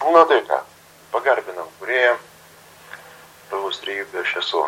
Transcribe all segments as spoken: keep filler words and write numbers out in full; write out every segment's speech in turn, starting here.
Na tai ką, pagarbinam Kūrėją, Tavos trejybė aš esu.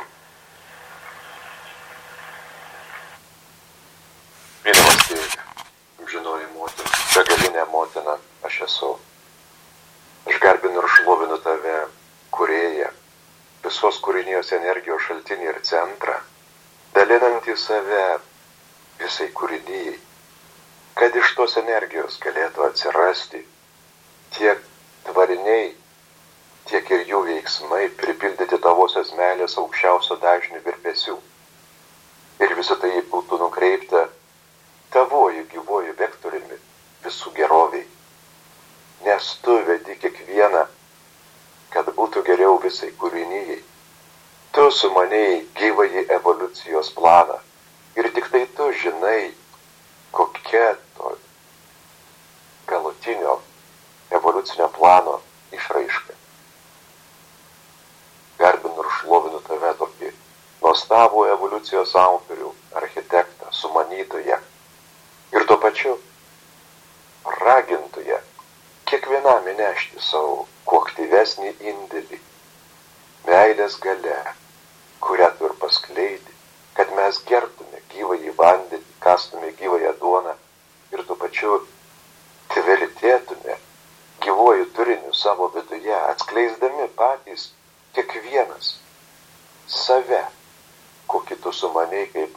Mylimas Tėve, amžinoji motina, begalinė motina aš esu. Aš garbinu ir šlovinu Tave, Kūrėją, visos kūrinijos energijos šaltinį ir centrą, dalinantį save visai kūrinijai, kad iš tos energijos galėtų atsirasti tiek tvariniai, tiek ir jų veiksmai pripildyti Tavosios meilės aukščiausio dažnių virpesių. Ir visą tai būtų nukreipta Tavoju gyvoju vektoriumi visų geroviai. Nes Tu vedi kiekvieną, kad būtų geriau visai kūrinijai. Tu sumanėjai gyvąjį evoliucijos planą. Ir tik tai Tu žinai, kokia to galutinio evoliucinio plano išraiška. Garbinu ir šlovinu Tave tokį nuostabų evoliucijos autorių, architektą, sumanytoją ir tuo pačiu ragintoją kiekvienam įnešti savo kuo aktyvesnį indėlį, meilės galia, kurią Tu ir paskleidi, kad mes gerbtume gyvąjį vandenį, kastume gyvąją duoną ir tuo pačiu tvirtėtume gyvuoju turiniu savo viduje, atskleisdami patys kiekvienas save, kokį Tu sumanei kaip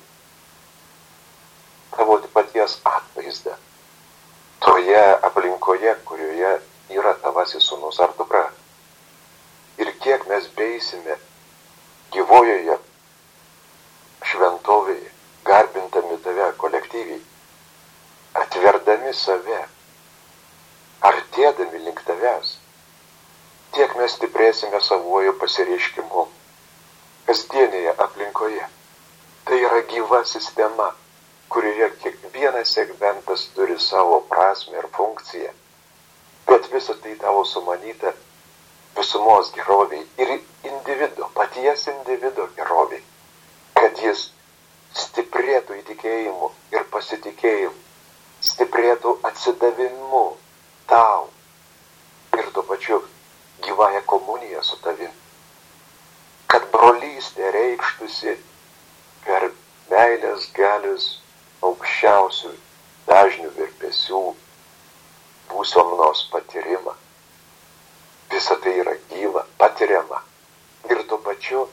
Tavo paties atvaizdą, toje aplinkoje, kurioje yra Tavasis sūnus ar dukra. Ir kiek mes beisime gyvojoje šventovėje, garbintami Tave kolektyviai, atverdami save, artėdami link Tavęs, tiek mes stiprėsime savuoju pasireiškimu kasdienėje aplinkoje. Tai yra gyva sistema, kurioje kiekvienas segmentas turi savo prasmę ir funkciją, bet visą tai Tavo sumanyta visumos geroviai ir individo, paties individo geroviai, kad jis stiprėtų įtikėjimu ir pasitikėjimu, stiprėtų atsidavimu Tau ir tuo pačiu gyvąją komuniją su Tavim, kad brolystė reikštųsi per meilės galios aukščiausių dažnių virpesių būsenos patyrimą. Visa tai yra gyva, patiriama ir tuo pačiu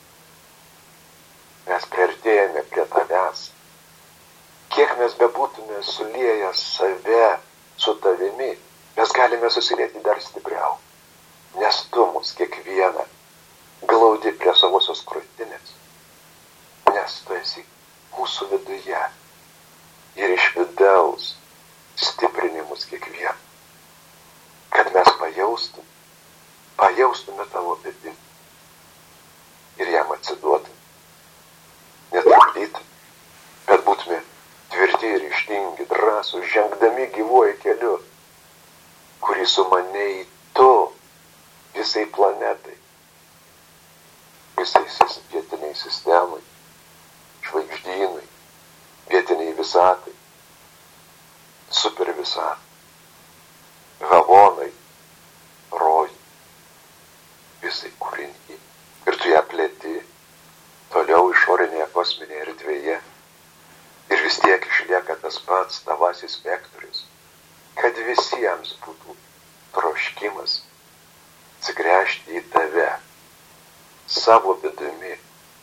mes priartėjame prie Tavęs. Kiek mes bebūtume sulieję save su Tavimi, mes galime susilieti dar stipriau, nes Tu mus kiekvieną glaudi prie savosios krūtinės, nes Tu esi mūsų viduje ir iš vidaus stiprini mus kiekvieną, kad mes pajaustume, pajaustume Tavo vidinį ir jam atsiduotume, netrukdytume, bet būtume tvirti ir ryžtingi, drąsūs, žengdami gyvuoju keliu, kurį sumanei Tu visai planetai, visai vietiniai sistemai, žvaigždynui, vietiniai visatai, super visatai, havonai, rojai, visai kūrinį. Ir Tu ją plėti toliau išorinėje kosminėje erdvėje. Ir vis tiek išlieka tas pats Tavasis vektorius, kad visiems būtų troškimas atsigręžti į Tave, savo vidumi.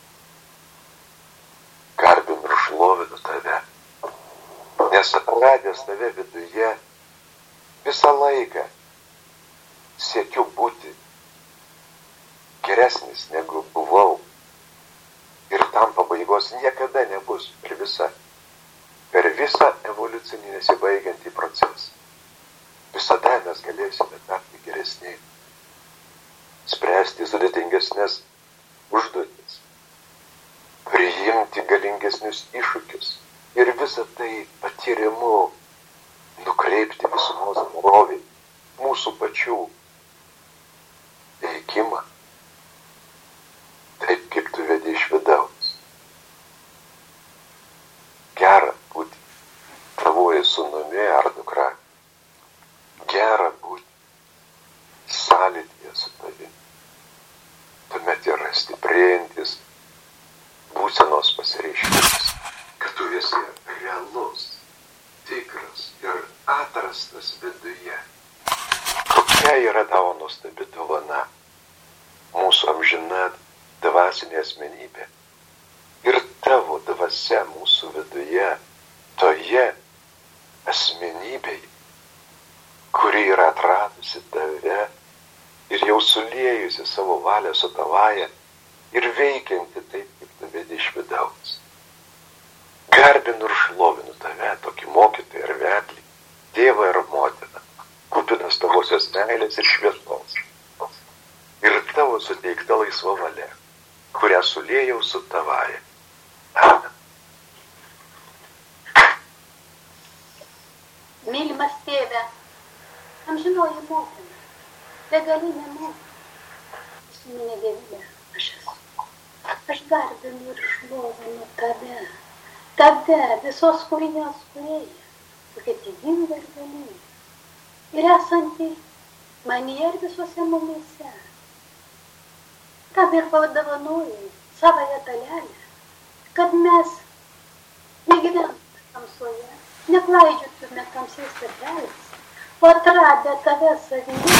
Garbinu ir šlovinu Tave, nes atradęs Tave viduje, visą laiką siekiu būti geresnis negu buvau. Ir tam pabaigos niekada nebus per visą, per visą evoliucinį nesibaigiantį procesą. Visada mes galėsime tapti geresni, spręsti sudėtingesnės užduotis, priimti galingesnius iššūkius ir visą tai patyrimu nukreipti visumos gerovį, mūsų pačių veikimą, taip kaip Tu vedi iš vidaus. Gera būti Tavoji sūnumi ar dukra. Gera būti viduje. Kokia yra tavo nuostabi dovana, mūsų amžina dvasinė asmenybė. Ir tavo dvasia mūsų viduje, toje asmenybėje, kuri yra atradusi tave ir jau suliejusi savo valią su tavaja ir veikianti taip, kaip tave iš vidaus. Garbinu ir šlovinu tave, tokį mokytoją ir vedlį, tėvą ir motiną, kupinas tavosios meilės ir šviesos. Ir tavo suteikta laisva valia, kurią suliejau su tavaja. Amen. Mylimas tėve, amžinoji motina, begalinė motina, esminė dievybė aš esu. Aš garbinu ir šlovinu tave, tave, visos kūrinės kūrėja, tokia didinga ir galinga, ir esanti manyje ir visuose mumyse. Tam ir padovanojai savąją dalelę, kad mes negyventume tamsoje, neklaidžiotume tamsiais tarpeliais, o atradę tave savyje,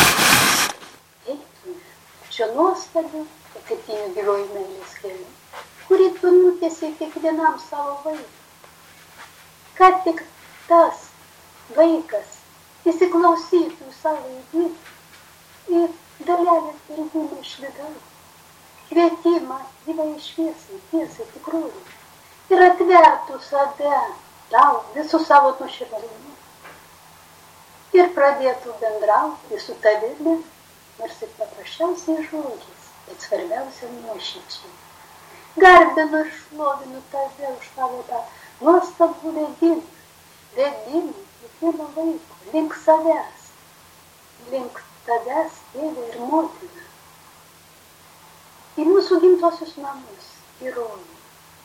eitume šio nuostabiu patirtiniu gyvojų meilės keliu, kurį tu nutiesi kiekvienam savo vaikui. Kad tik tas vaikas įsiklausytų savo įdį ir dalelės pirmimą iš vidaus, kvietimą gyvai šviesai, tiesai, tikrųjų, ir atvertų save tau visų savo nuoširdumu ir pradėtų bendrauti su tavimi, nors ir paprasčiausiai žodžiais, bet svarbiausia nuoširdžiai. Garbinu ir šlovinu tave už tavo tą nuostabų vedimą, vedimą kiekvieno vaiko link savęs, link tavęs, tėvė ir motina, į mūsų gimtosius namus, į rojų.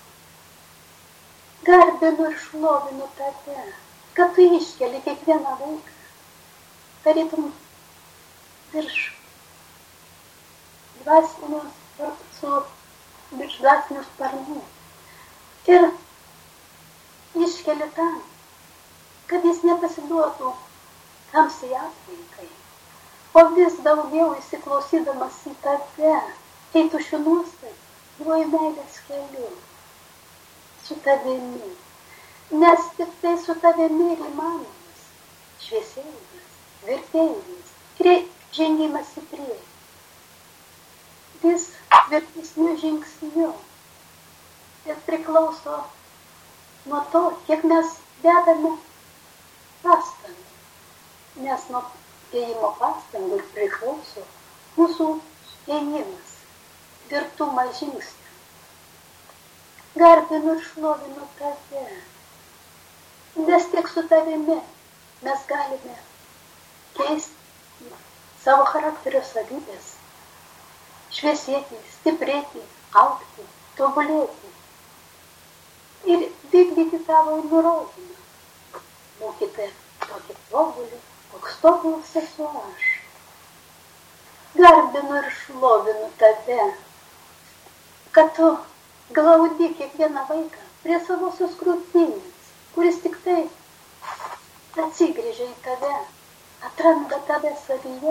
Garbinu ir šlovinu tave, kad tu iškeli kiekvieną vaiką, tarytum virš dvasinius, su virš dvasinius sparnų. Ir iškeli tam, kad jis nepasiduotų tamsiai aplinkai, o vis daugiau įsiklausydamas į tave, eitų šių nuostabių gyvojų meilės keliu su tavimi, nes tik tai su tavimi ir įmanomas šviesėjimas, tvirtėjimas ir žengimas į priekį. Vis tvirtesniu žingsniu ir priklauso nuo to, kiek mes dedame pastangų, nes nuo ėjimo pastangų priklauso mūsų ėjimas, tvirtumas žingsnių. Garbinu ir šlovinu tave, nes tik su tavimi mes galime keisti savo charakterio savybės, šviesėti, stiprėti, augti, tobulėti ir vykdyti tavo nurodymą. Būkite tokį tobulį, koks tobulas esu aš. Garbinu ir šlovinu tave, kad tu glaudi kiekvieną vaiką prie savosios krūtinės, kuris tik tai atsigrįžia į tave, atranda tave savyje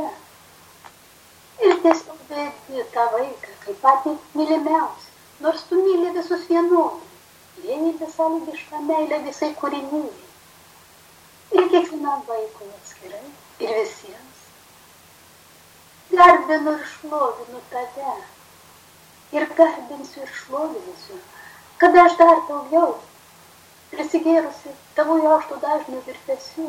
ir tiesiog vedi tą vaiką kaip patį mylimiausią, nors tu myli visus vienodai, vieni besąlygišką meilę visai kūrinijai ir kiekvienam vaikui atskirai ir visiems. Garbinu ir šlovinu tave ir garbinsiu ir šlovinsiu, kad aš dar daugiau prisigėrusi tavo aukšto dažnių virpesių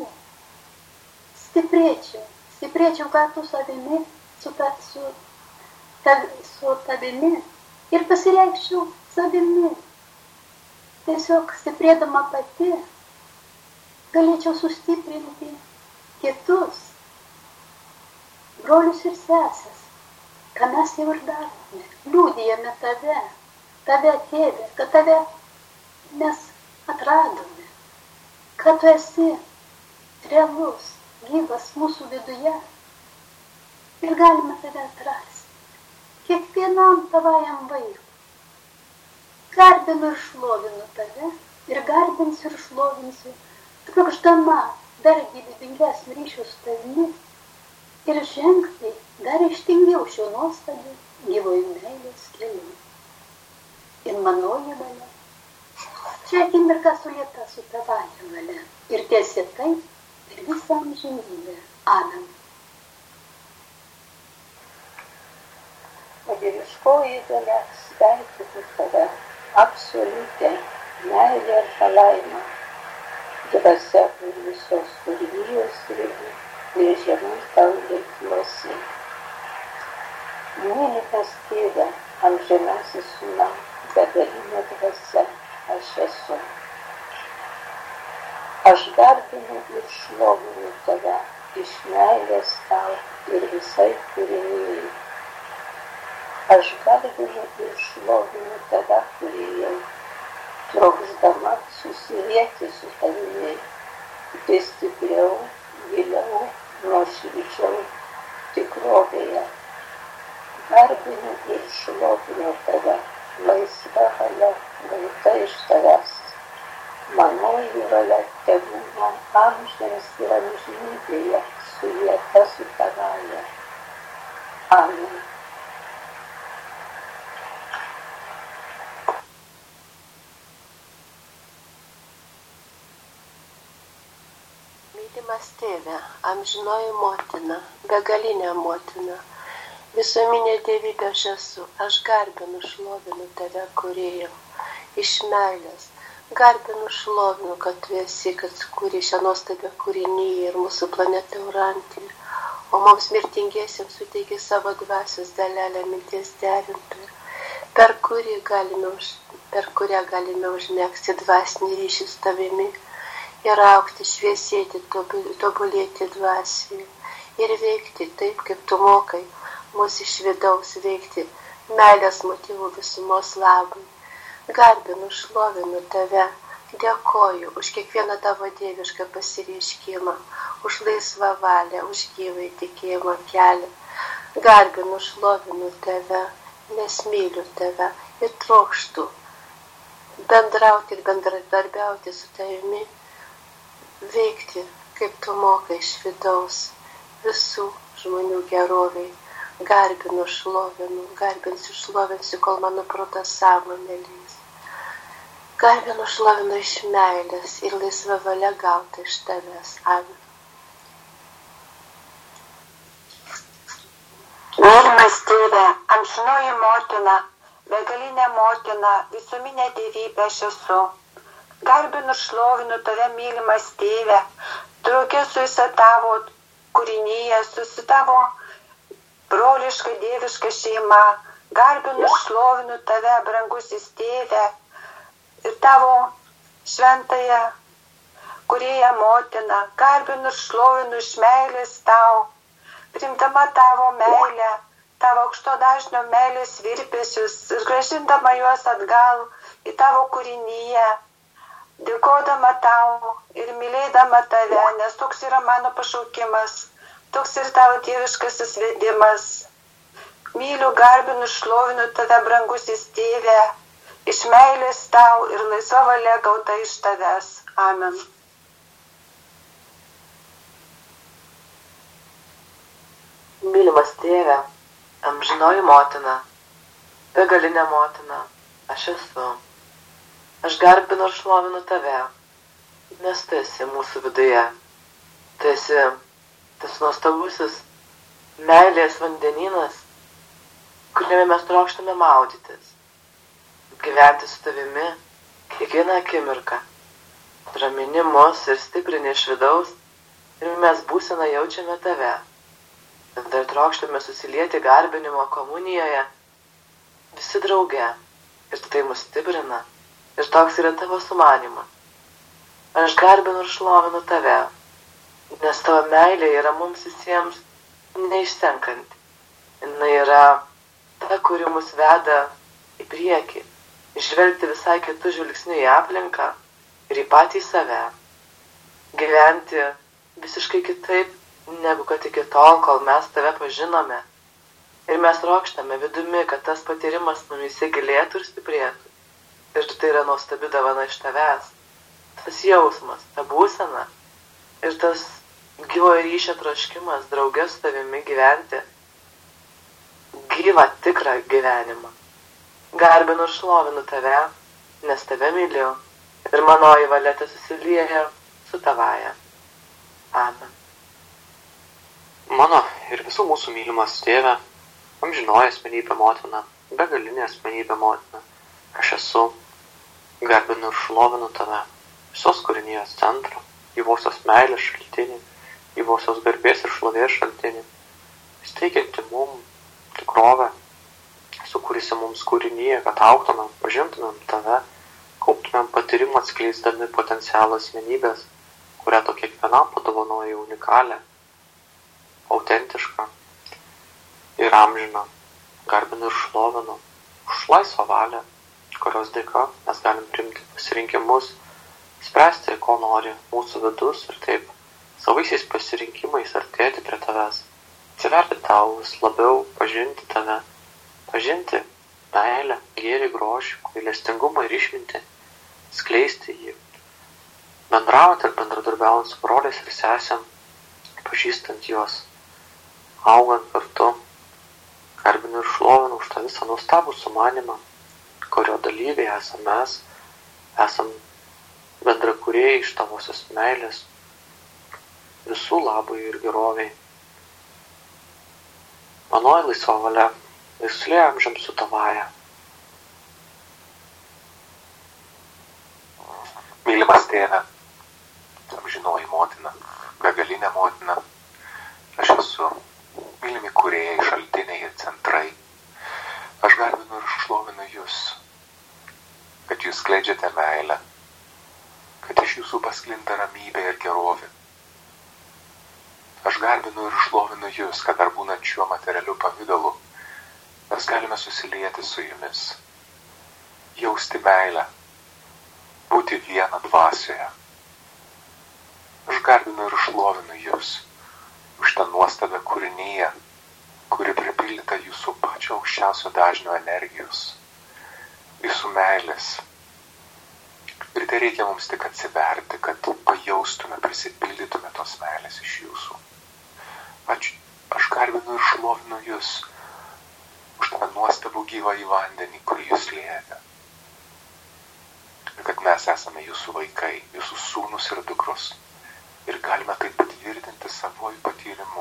stiprėčiau, stiprėčiau kartu savimi, su, ta, su, ta, su tavimi ir pasireikščiau savimi. Tiesiog stiprėdama pati galėčiau sustiprinti kitus, brolius ir sesės, ką mes jau ir darome, liūdijame tave, tave tėve, kad tave mes atradome, kad tu esi realus, gyvas mūsų viduje ir galime tave atrasti kiekvienam tavajam vaikui. Garbinu ir šlovinu tave ir garbinsiu ir šlovinsiu, trokšdama dar gyvybingesnį ryšį su tavimi ir žengti dar ištingiau šio nuostabių gyvojų meilės keliu. Ir manoji valia, šią akimirką sulieta su tavąja valia ir tiesi taip ir visą amžinybę. Amen. O dieviškoji galia sveikinu tave, absoliutė meilė ir palaima, dvasia ir visos kūrinijos ribų ir žemai tau veikiuosi. Mylimas Tėve, amžinasis Sūnau, begalinė dvasia aš esu. Aš garbinu ir šlovinu tave iš meilės tau ir visai kūrinijai. Aš garbinu ir šlovinu tave, kūrėjau, trokšdama susilieti su tavimi, vis stipriau, giliau, nuoširdžiau, tikrovėje. Garbinu ir šlovinu tave, laisva valia gauta iš tavęs. Manoji valia tebūna amžiams ir amžinybėje, sulieta su tavąja. Amen. Mylimas Tėve, amžinoji motina, begalinė motina, visuominė dievybė aš esu, aš garbinu, šlovinu tave, kūrėjau, iš meilės. Garbinu, šlovinu, kad tu esi, kad sukūrei šią nuostabią kūrinyje ir mūsų planetą Urantį, o mums mirtingiesiems suteikė savo dvasios dalelę minties derintoją, per, galime, per kurią galime užmegzti dvasinį ryšį su tavimi ir augti, šviesėti, tobulėti dvasioje ir veikti taip, kaip tu mokai mūsų iš vidaus veikti meilės motyvų visumos labui. Garbinu, šlovinu tave, dėkoju už kiekvieną tavo dievišką pasireiškimą, už laisvą valią, už gyvą tikėjimo kelią. Garbinu, šlovinu tave, nes myliu tave ir trokštu bendrauti ir bendradarbiauti su tavimi, veikti, kaip tu mokai iš vidaus visų žmonių geroviai. Garbinu, šlovinu, garbinsiu, šlovinsiu, kol mano protas sąmonė leis. Garbinu, šlovinu iš meilės ir laisva valia gauta iš tavęs. Amen. Mylimas Tėve, amžinoji motina, begalinė motina, visuminė dievybė aš esu. Garbinu, šlovinu tave, mylimas Tėve, drauge su visa tavo kūrinyje, su tavo broliška dieviška šeima. Garbinu, šlovinu tave, brangusis Tėve, ir tavo šventąją kūrėją motiną. Garbinu ir šlovinu iš meilės tau, primdama tavo meilę, tavo aukšto dažnio meilės virpesius ir grąžindama juos atgal į tavo kūrinyje, dėkodama tau ir mylėdama tave, nes toks yra mano pašaukimas, toks ir tavo dieviškasis vedimas. Myliu, garbinu, šlovinu tave, brangusis Tėve, iš meilės tau ir laisva valia gauta iš tavęs. Amen. Mylimas Tėve, amžinoji motina, begalinė motina, aš esu. Aš garbinu ir šlovinu tave, nes tu esi mūsų viduje. Tu esi tas nuostabusis meilės vandenynas, kuriame mes trokštame maudytis, gyventi su tavimi kiekvieną akimirką. Ramini mus ir stiprini iš vidaus ir mes būseną jaučiame tave. Dar trokštame susilieti garbinimo komunijoje visi drauge ir tai mus stiprina ir toks yra tavo sumanymas. Aš garbinu ir šlovinu tave, nes tavo meilė yra mums visiems neišsenkanti. Jis yra ta, kuri mus veda į priekį, žvelgti visai kitų žvilgsnių į aplinką ir į patį save. Gyventi visiškai kitaip, negu kad iki tol, kol mes tave pažinome. Ir mes trokštame vidumi, kad tas patyrimas mumyse gilėtų ir stiprėtų. Ir tai yra nuostabi dovana iš tavęs. Tas jausmas, ta būsena, Ir tas gyvo ryšio troškimas draugė su tavimi gyventi gyvą tikrą gyvenimą. Garbinu ir šlovinu tave, nes tave myliu ir manoji valia tesusilieja su tavaja. Amen. Mano ir visų mūsų mylimas tėve, amžinoji asmenybė motina, begalinė asmenybė motina, aš esu, garbinu ir šlovinu tave, visos kūrinijos centrą, gyvosios meilės šaltinį, gyvosios garbės ir šlovės šaltinį, steigianti mums tikrovę, sukūrusi mums kūrinyje, kad augtumėm, pažintumėm tave, kauptumėm patyrimą atskleisdami potencialą asmenybės, kurią to kiekvienam padovanoja unikalią, autentišką ir amžiną, garbinu ir šlovinu už laisvą valią, kurios dėka mes galim priimti pasirinkimus, spręsti, ko nori mūsų vidus ir taip savaisiais pasirinkimais artėti prie tavęs, atsiverti tau vis labiau, pažinti tave, pažinti meilę, gėrį, grožį, gailestingumą ir išmintį, skleisti jį, bendraujant ir bendradarbiaujant su broliais ir sesėm, pažįstant juos, augant kartu, garbinu ir šlovinu už tą visą nuostabų sumanimą, kurio dalyviai esame mes, esam bendrakūrėjai iš tavosios meilės, visų labai ir geroviai. Manoji laisva valia, laisvė amžiams su tavaja. Mylimas tėve, amžinoji motina, begalinė motina, aš esu mylimi kūrėjai, šaltiniai ir centrai. Aš garbinu ir šlovinu jūs, kad jūs skleidžiate meilę, kad iš jūsų pasklinda ramybė ir gerovė. Aš garbinu ir šlovinu jūs, kad dar būnant šiuo materialiu pavidalu, mes galime susilieti su jumis, jausti meilę, būti viena dvasioje. Aš garbinu ir šlovinu jūs už tą nuostabią kūrinyje, kuri pripildyta jūsų pačio aukščiausio dažnio energijos, jūsų meilės. Ir tai reikia mums tik atsiverti, kad pajaustume, prisipildytume tos meilės iš jūsų. Aš, aš garbinu ir šlovinu jūs už tą nuostabų gyvą į vandenį, kurį jūs liejate. Ir kad mes esame jūsų vaikai, jūsų sūnus ir dukros. Ir galime tai patvirtinti savojų patyrimu.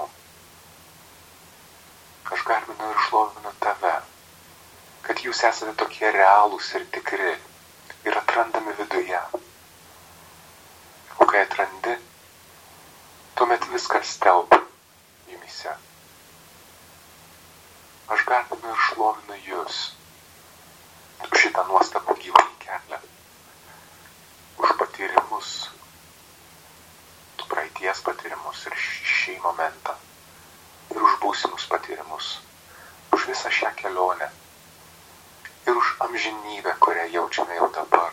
Aš garbinu ir šlovinu tave, kad jūs esate tokie realūs ir tikri ir atrandami viduje. O kai atrandi, tuomet viskas telpa jumise. Aš garbinu ir šlovinu jūs už šitą nuostabų gyvąjį kelią, už patyrimus, praeities patyrimus ir šį momentą, ir už būsimus patyrimus, už visą šią kelionę ir už amžinybę, kurią jaučiame jau dabar.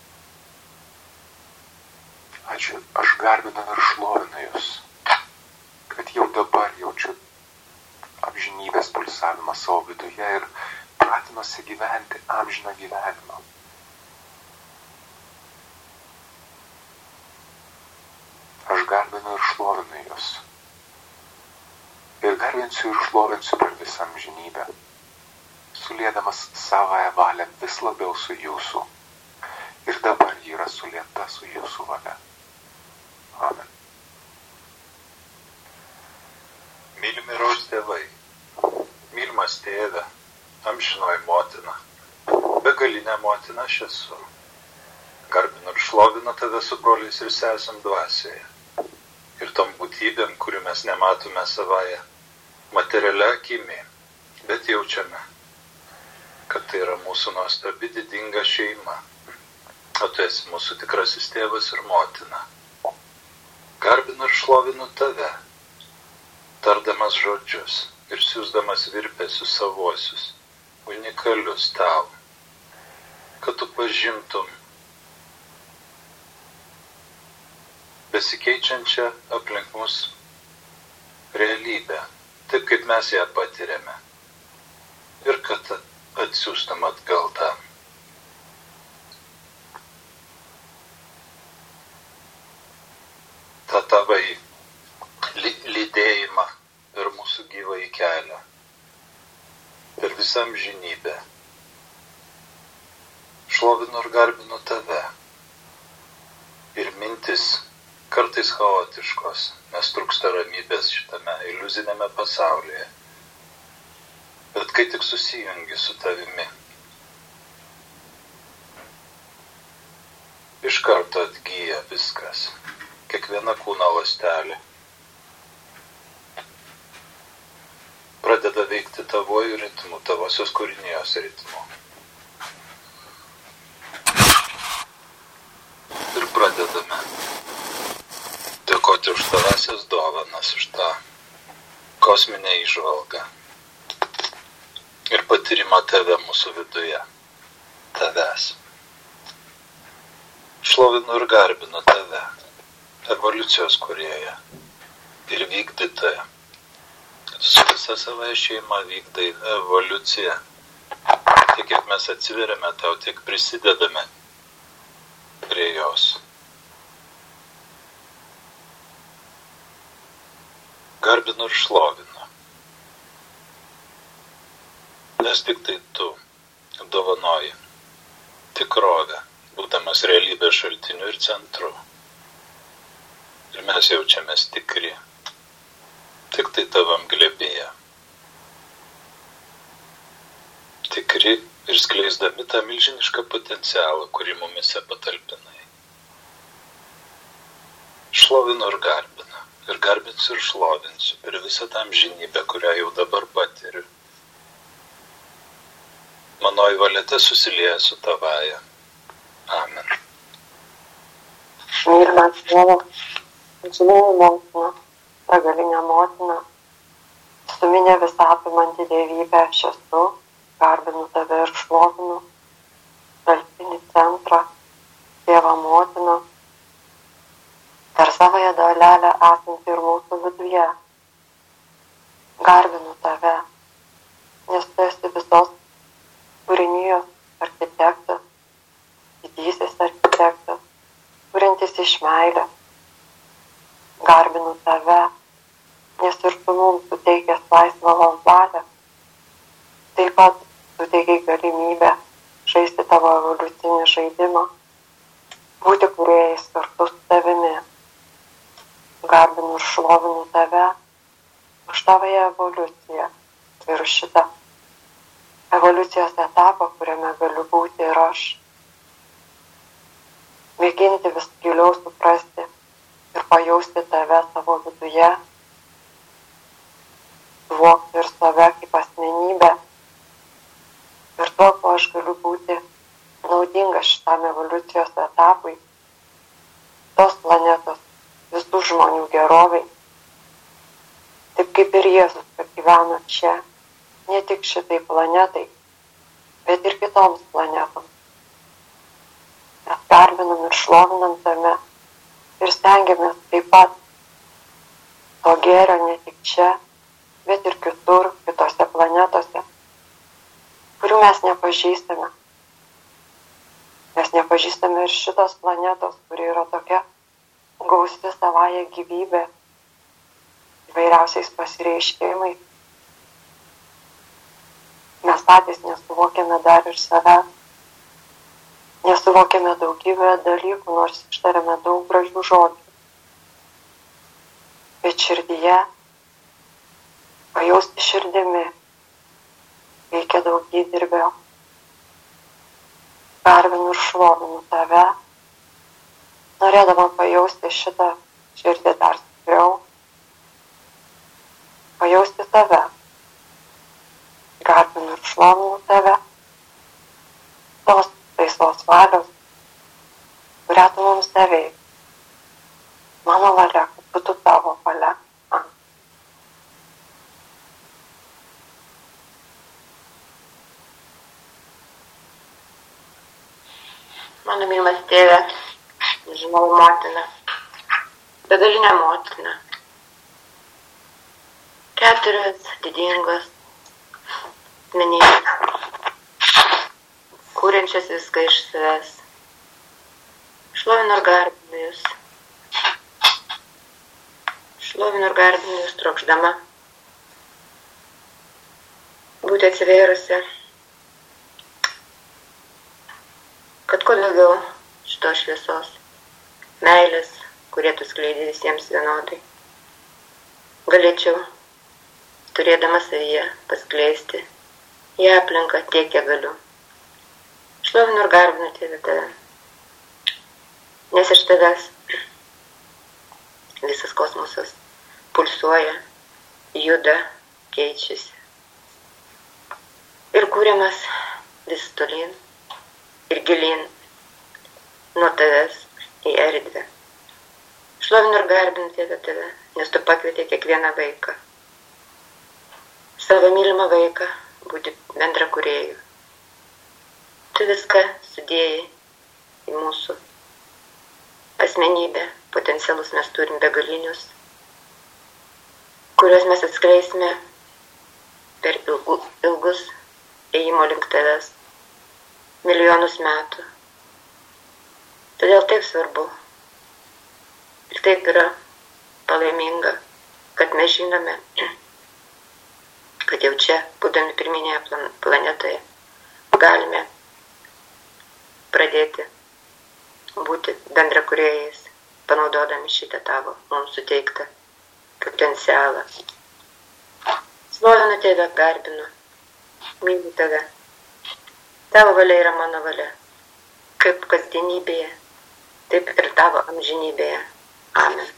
Ačiū, aš garbinu ir šlovinu jūs, kad jau dabar jaučiu amžinybės pulsavimą savo viduje ir pratinuosi gyventi amžiną gyvenimą. Aš garbinu ir šlovinu jūs. Ir garbinsiu ir šlovinsiu per visą amžinybę, suliedamas savąją valią vis labiau su jūsų. Ir dabar ji yra sulieta su jūsų valia. Amen. Mylimi raus tėvai, mylimas tėve, amžinoji motina, begalinė motina aš esu. Garbinu ir šlovinu tave su broliais ir sesėm dvasioje. Ir tom būtybėm, kurių mes nematome savaje, materialia akimi, bet jaučiame, kad tai yra mūsų nuostabi didinga šeima, o tu esi mūsų tikrasis tėvas ir motina. Garbinu ir šlovinu tave, tardamas žodžius ir siųsdamas virpesius savuosius, unikalius tau, kad tu pažintum besikeičiančią aplink mus realybę, taip kaip mes ją patiriame, ir kad atsiųstum atgal tam. Ta savai lydėjimą per mūsų gyvąjį kelią, per visą amžinybę. Šlovinu ir garbinu tave. Ir mintis kartais chaotiškos, nes trūksta ramybės šitame iliuzinėme pasaulyje. Bet kai tik susijungi su tavimi, iš karto atgyja viskas, kiekviena kūno ląstelė. Pradeda veikti tavojų ritmu, tavosios kūrinijos ritmu. Ir pradedame dėkoti už tavasias dovanas, už tą kosminę įžvalgą ir patyrimą tave mūsų viduje, tavęs. Šlovinu ir garbinu tave, evoliucijos kūrėją ir vykdytoją. Su visa savo šeima vykdai evoliuciją. Tiek, kiek mes atsiveriame tau, tiek prisidedame prie jos. Garbinu ir šlovinu. Nes tik tai tu dovanoji tikrovę, būdamas realybės šaltiniu ir centru. Ir mes jaučiamės tikri. Tik tai tavam glėbėje. Tikri ir skleisdami tą milžinišką potencialą, kurį mumise patalpinai. Šlovinu ir garbinu. Ir garbinsiu ir šlovinsiu per visą tą amžinybę, kurią jau dabar patiriu. Manoji valieta susilieja su tavaja. Amen. Mylimas Dievo, amžinoji motina, begalinė motina, suminė visą apimantį dievybę aš esu, garbinu tave ir šlovinu, šaltinį centrą, Dievą motiną, per savąją dalelę esantį ir mūsų viduje. Garbinu tave, nes tu esi visos kūrinijos architektas, didysis architektas, kuriantis iš meilės. Garbinu tave, nes ir tu mums suteikęs laisvą valią. Taip pat suteikiai galimybę žaisti tavo evoliucinį žaidimą, būti kūrėjais kartu su tavimi. Garbinu ir šlovinu tave už tavąją evoliuciją ir už šitą evoliucijos etapą, kuriame galiu būti ir aš. Mėginti vis giliau suprasti ir pajausti tave savo viduje, suvokti ir save kaip asmenybę ir tuo, kuo aš galiu būti naudinga šitam evoliucijos etapui, tos planetos, visų žmonių gerovai. Taip kaip ir Jėzus, kad gyveno čia, ne tik šitai planetai, bet ir kitoms planetoms. Mes garbinam ir šlovinam tame ir stengiamės taip pat to gėrio ne tik čia, bet ir kitur, kitose planetose, kurių mes nepažįstame. Mes nepažįstame ir šitos planetos, kuri yra tokia gausi savąją gyvybę, įvairiausiais pasireiškimais. Mes patys nesuvokiame dar ir savęs, nesuvokiame daugybę dalykų, nors ištariame daug gražių žodžių. Bet širdyje, pajausti širdimi, reikia daug įdirbio. Garbinu ir šlovinu tave, norėdama pajausti šitą širdį dar stipriau, pajausti tave. Garbinu ir šlovinu tave, tos laisvos valios, kurią tu mums davei. Mano valia, kad būtų tavo valia. Amen. Mano mylimas tėve, žinau motina, begalinė motina, keturios didingos asmenybės, kūrenčios viską iš savęs. Šlovinu ir garbinu jūs. šlovinu ir garbinu jūs trokšdama būti atsivėrusi, kad kuo daugiau šitos šviesos, meilės, kurie tu skleidi visiems vienodai, galėčiau, turėdama savyje, paskleisti į aplinką tiek, kiek galiu. Šlovinu ir garbinu Tėve tave, nes iš tavęs visas kosmosas pulsuoja, juda, keičiasi ir kūriamas vis tolyn ir gilyn nuo tavęs į erdvę. Šlovinu ir garbinu Tėve tave, nes tu pakvietė kiekvieną vaiką, savo mylimą vaiką, būti bendra kūrėjų. Tu viską sudėjai į mūsų asmenybę, potencialus mes turim begalinius, kuriuos mes atskleisime per ilgu, ilgus ėjimo link tavęs milijonus metų. Todėl taip svarbu ir taip yra palaiminga, kad mes žinome, kad jau čia, būdami pirminėje plan- planetoje, galime pradėti būti bendrakūrėjais, panaudodami šitą tavo mums suteiktą potencialą. Šlovinu Tėve, garbinu, myliu tave. Tavo valia yra mano valia, kaip kasdienybėje, taip ir tavo amžinybėje. Amen.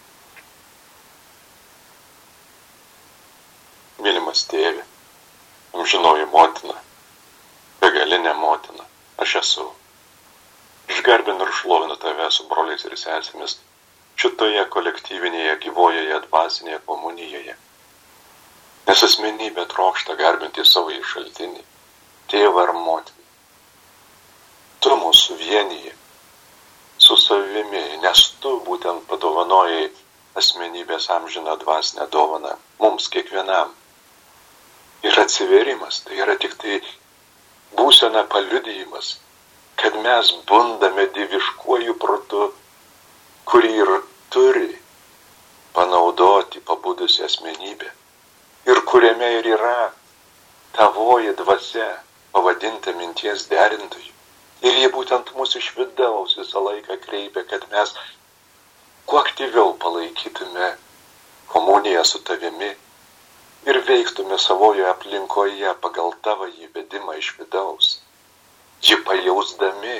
Mylimas Tėve, amžinoji motina, begalinė motina, aš esu. Aš garbinu ir šlovinu tave su broliais ir sesėmis šitoje kolektyvinėje gyvojoje dvasinėje komunijoje. Nes asmenybė trokšta garbinti savo šaltinį, tėvą ar motiną. Tu mūsų vienyji su savimi, nes tu būtent padovanojai asmenybės amžiną dvasinę dovaną mums kiekvienam. Ir atsiverimas, tai yra tik tai būsena paliudijimas, kad mes bundame dieviškuoju protu, kurį ir turi panaudoti pabudusi asmenybė, ir kuriame ir yra tavoji dvasia, pavadinta minties derintojų. Ir jie būtent mūsų iš vidaus visą laiką kreipia, kad mes kuo aktyviau palaikytume komuniją su tavimi ir veiktume savoje aplinkoje pagal tavo įvedimą iš vidaus. Jį pajausdami,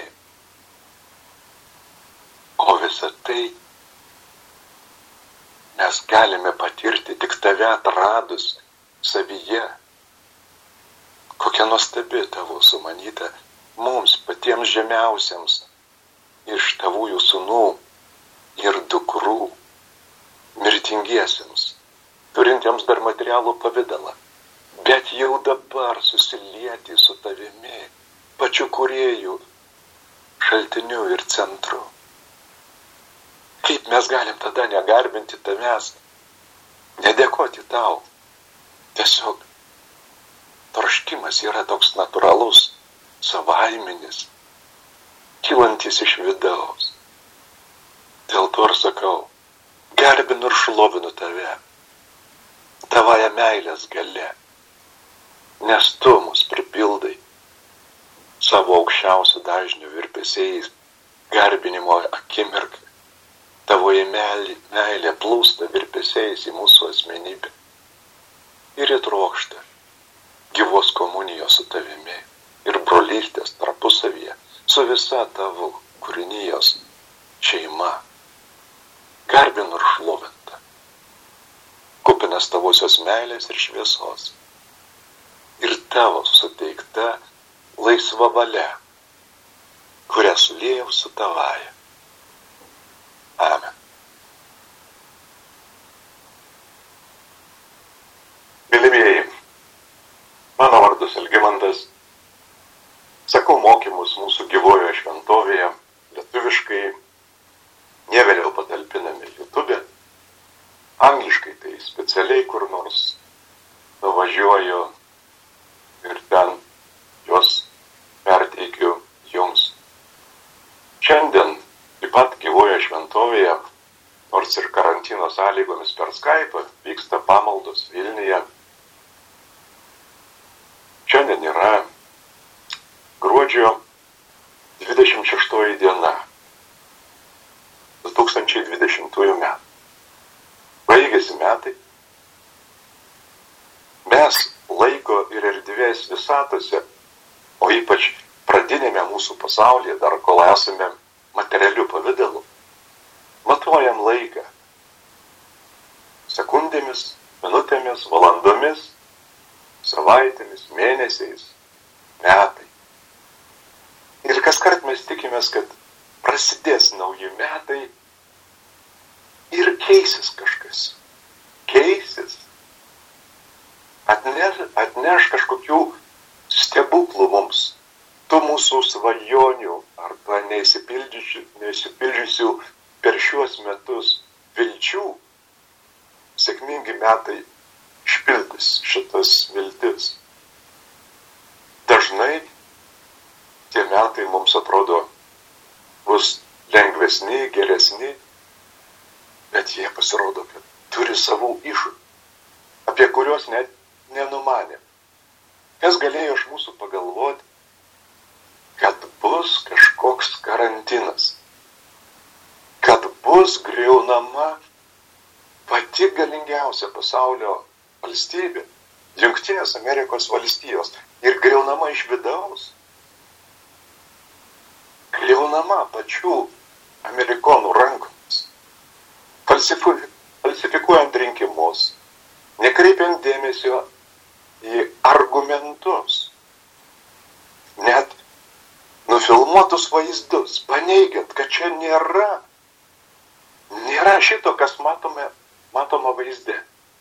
o visą tai mes galime patirti tik tave atradus savyje. Kokia nuostabi tavo sumanyta mums patiems žemiausiams iš tavųjų sūnų ir dukrų, mirtingiesiems, turintiems dar materialų pavidalą, bet jau dabar susilieti su tavimi, pačiu kūrėjų, šaltiniu ir centru. Kaip mes galim tada negarbinti tavęs, nedėkoti tau? Tiesiog troškimas yra toks natūralus, savaiminis, kylantis iš vidaus. Dėl to ir sakau, garbinu ir šlovinu tave, tavoje meilės galia, nes tu mus pripildai savo aukščiausių dažnių virpesiais, garbinimo akimirką. Tavoji meilė plūsta virpesiais į mūsų asmenybę ir įtrokšta gyvos komunijos su tavimi ir brolystės tarpusavyje su visa tavo kūrinijos šeima. Garbinu ir šlovinta, kupinas tavosios meilės ir šviesos ir tavo suteikta laisva valia, kurią suliejau su tavaja. Amen. Mylimieji, mano vardas Algimantas, sakau mokymus mūsų gyvojoje šventovėje, lietuviškai, jie vėliau patalpinami YouTube, angliškai tai specialiai kur nors nuvažiuoju ir ten juos perteikiu jums. Šiandien taip pat gyvoje šventovėje nors ir karantino sąlygomis per Skype'ą vyksta pamaldos Vilniuje. Šiandien yra gruodžio dvidešimt šeštoji diena, du tūkstančiai dvidešimtųjų metų. Baigėsi metai. Mes laiko ir erdvės visatose, o ypač pradinėme mūsų pasaulyje, dar kol esame materialių pavidalų, matuojam laiką sekundėmis, minutėmis, valandomis, savaitėmis, mėnesiais, metai. Ir kaskart mes tikimės, kad prasidės nauji metai ir keisis kažkas. Keisis. Atneš, atneš kažkokių stebuklų mums. Tų mūsų svajonių arba neįsipildžiusių, neįsipildžiusių per šiuos metus vilčių. Sėkmingi metai išpildys šitas viltis. Dažnai tie metai mums atrodo bus lengvesni, geresni, bet jie pasirodo, kad turi savų iššūkių, apie kuriuos net nenumanėm. Kas galėjo iš mūsų pagalvoti, kad bus kažkoks karantinas, kad bus griaunama pati galingiausia pasaulio valstybė, Jungtinės Amerikos valstijos, ir griaunama iš vidaus, griaunama pačių amerikonų rankomis, falsifikuojant rinkimus, nekreipiant dėmesio į argumentus, net nufilmuotus vaizdus, paneigiant, kad čia nėra, nėra šito, kas matome, matoma vaizde.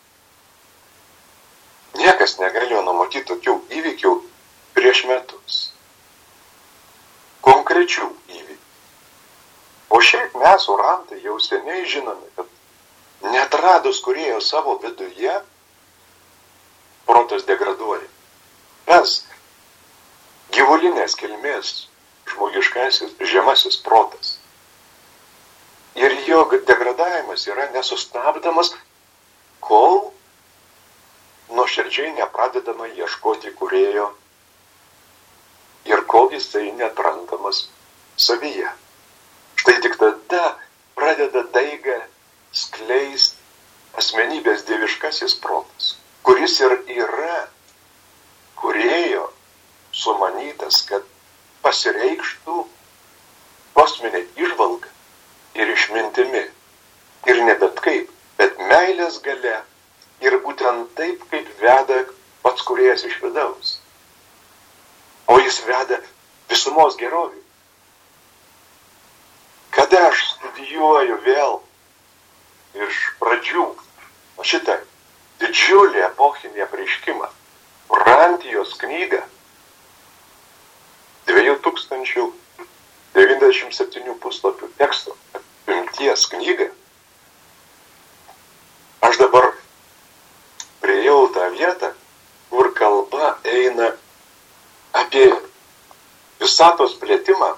Niekas negalėjo numatyti tokių įvykių prieš metus. Konkrečių įvykių. O šiaip mes, orantai, jau seniai žinome, kad neatradus kūrėjo savo viduje, protas degraduoja. Mes, gyvulinės kilmės, žmogiškasis, žemasis protas. Ir jo degradavimas yra nesustabdamas, kol nuoširdžiai nepradedama ieškoti kūrėjo ir kol jisai netrandamas savyje. Štai tik tada pradeda daigą skleist asmenybės dieviškasis protas, kuris ir yra kūrėjo sumanytas, kad pasireikštų kosminė įžvalga ir išmintimi. Ir ne bet kaip, bet meilės galia. Ir būtent taip, kaip veda pats kūrėjas iš vidaus. O jis veda visumos gerovį. Kada aš studijuoju vėl iš pradžių šitą didžiulį epochinį apreiškimą, Urantijos knygą, dviejų tūkstančių devyniasdešimt septynių puslapių teksto apimties knygą, aš dabar priėjau tą vietą, kur kalba eina apie visatos plėtimą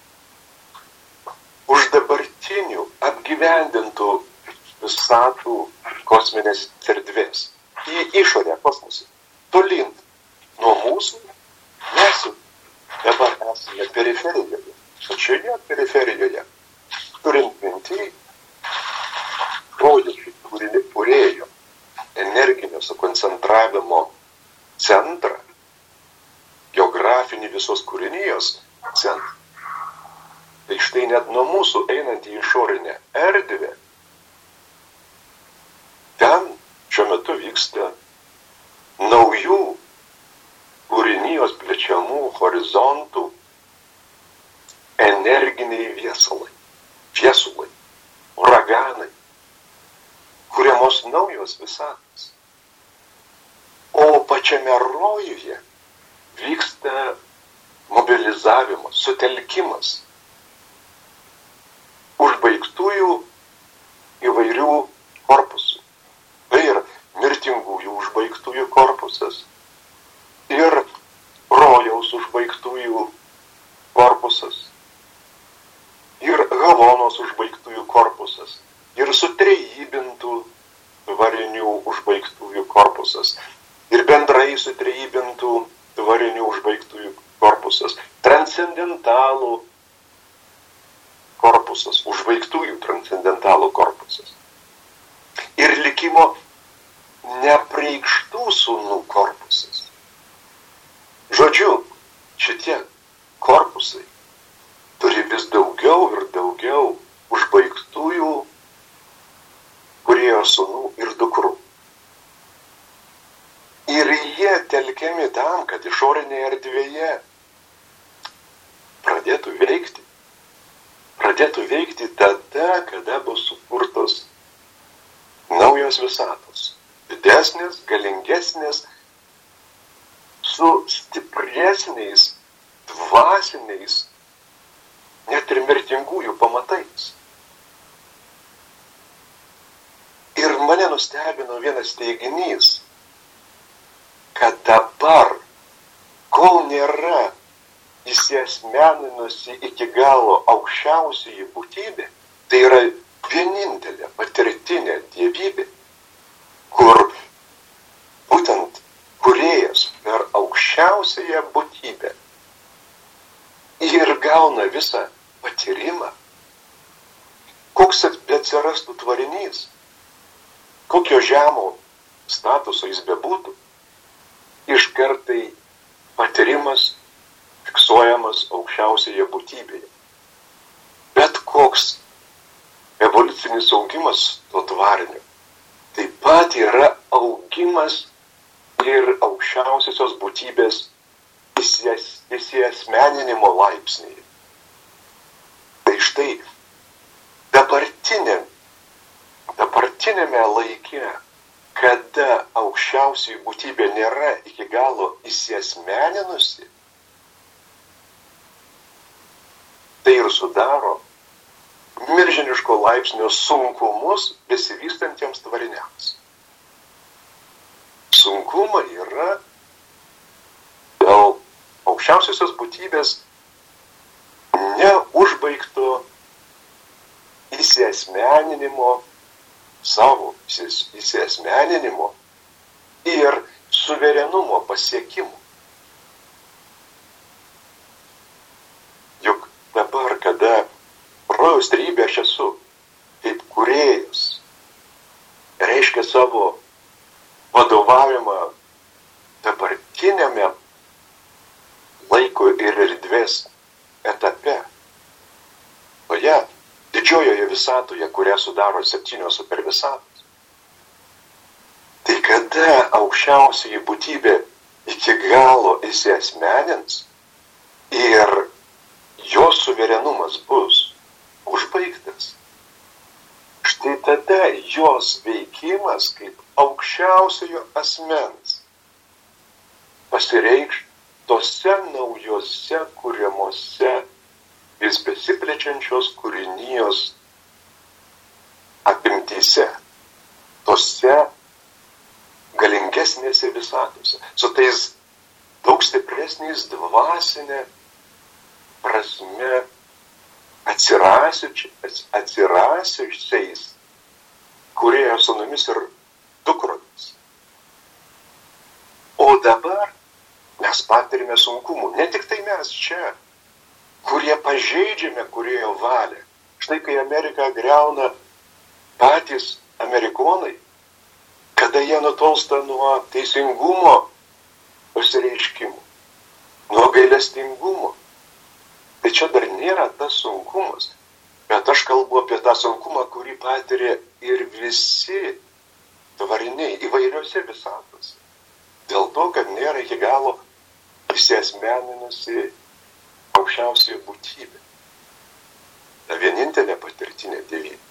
už dabartinių apgyvendintų visatų kosminės erdvės. Į išorę kosmosą. Tolyn nuo mūsų mes dabar esame periferijoje. Pačioje periferijoje. Turint mintį, rodžiai kūrėjo energinio sukoncentravimo centrą, geografinį visos kūrinijos centrą. Tai štai net nuo mūsų einant į išorinę erdvę, ten šiuo metu vyksta naujų kūrinijos plečiamų horizontų energiniai viesulai, viesulai, uraganai, kuriamos naujos visatos. O pačiame rojuje vyksta mobilizavimas, sutelkimas užbaigtųjų įvairių korpusų. Tai ir mirtingųjų užbaigtųjų korpusas, ir rojaus užbaigtųjų korpusas, ir Havonos užbaigtųjų korpusas, ir su pilnai sutrejybintų tvarinių užbaigtųjų korpusas, transcendentalų korpusas, užbaigtųjų transcendentalų korpusas. Ir likimo nepreikštų sūnų korpusas. Žodžiu, šitie korpusai turi vis daugiau ir daugiau užbaigtųjų kūrėjo sūnų ir dukrų. Ir jie telkiami tam, kad išorinėje erdvėje pradėtų veikti. Pradėtų veikti tada, kada bus sukurtos naujos visatos. Didesnės, galingesnės, su stipresniais, dvasiniais, net ir mirtingųjų pamatais. Ir mane nustebino vienas teiginys, kad dabar, kol nėra įsiasmeninusi iki galo aukščiausioji būtybė, tai yra vienintelė patirtinė dievybė, kur būtent kūrėjas per aukščiausiąją būtybę ir gauna visą patyrimą, koks atsirastų tvarinys, kokio žemo statuso jis bebūtų, iš kartai patyrimas fiksuojamas aukščiausioje būtybėje. Bet koks evoliucinis augimas to tvarinio taip pat yra augimas ir aukščiausiosios būtybės įsiasmeninimo laipsnyje. Tai štai dabartinė, dabartinėme laike, kada aukščiausiai būtybė nėra iki galo įsiasmeninusi, tai ir sudaro milžiniško laipsnio sunkumus besivystantiems tvariniams. Sunkumai yra dėl aukščiausiosios būtybės neužbaigto įsiasmeninimo, savo įsiasmeninimo ir suverenumo pasiekimų. Juk dabar, kada rojaus trejybė aš esu kaip kūrėjas, reiškia savo vadovavimą dabartinėme laiko ir erdvės etape. Toje didžiojoje visatoje, kurią sudaro septynios supervisatos. Tai kada aukščiausioji būtybė iki galo įsiasmenins ir jos suverenumas bus užbaigtas, štai tada jos veikimas kaip aukščiausiojo asmens pasireikš tose naujose kuriamose vis besiplečiančios kūrinijos apimtyse, tose galingesnėse visatose, su tais daug stipresniais dvasinė prasme atsirasiusiais kūrėjo sūnumis ir dukromis. O dabar mes patirime sunkumų, ne tik tai mes čia, kurie pažeidžiame kūrėjo valią. Štai kai Ameriką griauna patys amerikonai, kada jie nutolsta nuo teisingumo pasireiškimų, nuo gailestingumo. Tai čia dar nėra tas sunkumas, bet aš kalbu apie tą sunkumą, kurį patiria ir visi tvariniai įvairiose visatose. Dėl to, kad nėra iki galo įsiasmeninusi aukščiausioji būtybė. Ta vienintelė patirtinė dievybė.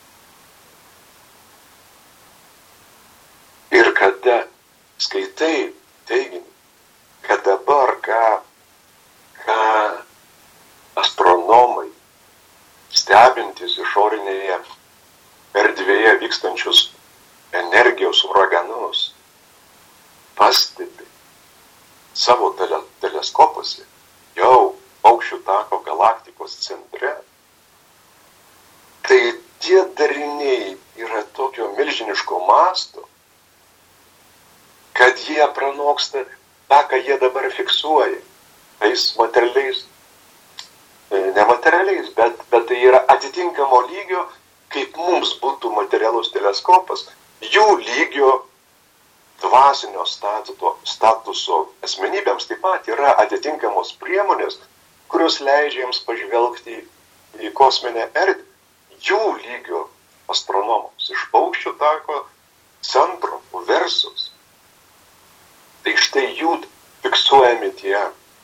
Ir kada skaitai teiginį, kad dabar ką, ką astronomai, stebintys išorinėje erdvėje vykstančius energijos uraganus, pastebi savo tele, teleskopuose, jau paukščių tako galaktikos centre, tai tie dariniai yra tokio milžiniško masto, kad kad jie pranoksta tą, ką jie dabar fiksuoja. Tais materialiais, nematerialiais, bet, bet tai yra atitinkamo lygio, kaip mums būtų materialus teleskopas, jų lygio dvasinio statuso, statuso asmenybėms taip pat yra atitinkamos priemonės, kurios leidžia jiems pažvelgti į kosminę erdvę. Jų lygio astronomams iš Paukščių tako centro versus. Tai štai jų fiksuojami tie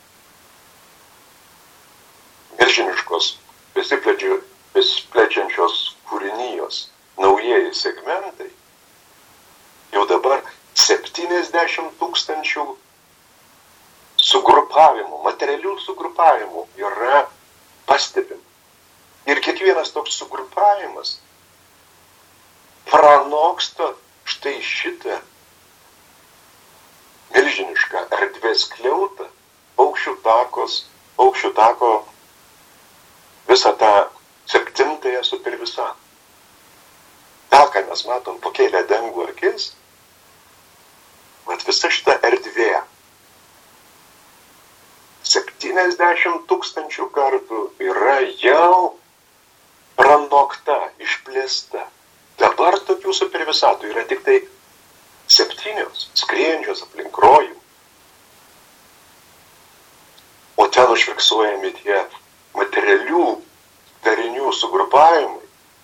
milžiniškos besiplečiančios kūrinijos naujieji segmentai. Jau dabar septyniasdešimt tūkstančių sugrupavimų, materialių sugrupavimų yra pastebima. Ir kiekvienas toks sugrupavimas pranoksta štai šitą milžinišką erdvės skliautą, Paukščių takos, Paukščių tako visą tą septintąją supervisatą. Ta, ką mes matom pakėlę dangų akis, mat visa šita erdvė septyniasdešimt tūkstančių kartų yra jau pranokta, išplėsta. Dabar tokių supervisatų yra tik tai septynios, skriejančios aplink rojų. O ten užfiksuojami tie materialių darinių sugrupavimai.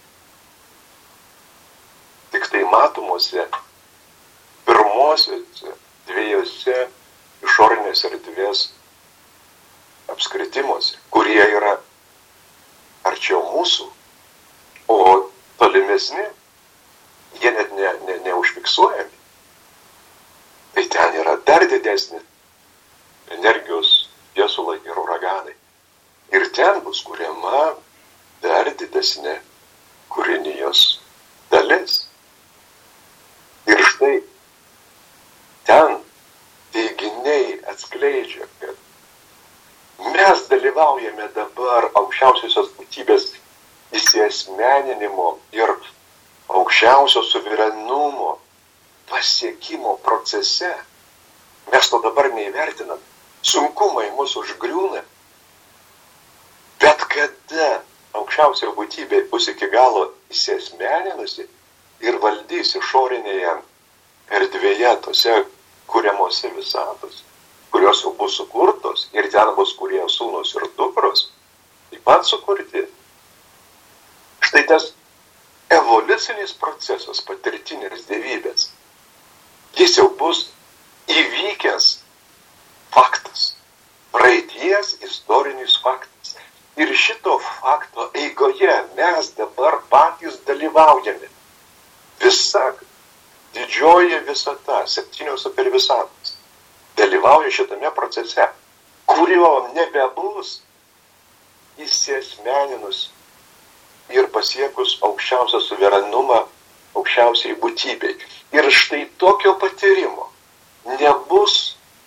Tik tai matomuose pirmosiuose dviejose išorinės erdvės apskritimuose, kurie yra arčiau mūsų, o tolimesni, jie net ne, ne, neužfiksuojami. Tai ten yra dar didesni energijos viesulai ir uraganai. Ir ten bus kuriama dar didesnė kūrinijos dalis. Ir štai ten teiginiai atskleidžia, kad mes dalyvaujame dabar aukščiausiosios būtybės įsiasmeninimo ir aukščiausio suverenumo pasiekimo procese. Mes to dabar neįvertinam. Sunkumai mūsų užgriūna. Bet kada aukščiausia būtybė bus iki galo įsiasmeninusi ir valdys išorinėje erdvėje tose kuriamose visatos, kurios jau bus sukurtos ir ten bus kurie sūnus ir dukros, taip pat sukurti. Štai tas evoliucinis procesas patirtinės dievybės, jis jau bus įvykęs faktas, praeities istorinis faktas. Ir šito fakto eigoje mes dabar patys dalyvaujame. Visa didžioji visata, septynios supervisatos, dalyvauja šitame procese, kurio nebebus įsiasmeninus ir pasiekus aukščiausią suverenumą aukščiausiai būtybei. Ir štai tokio patyrimo nebus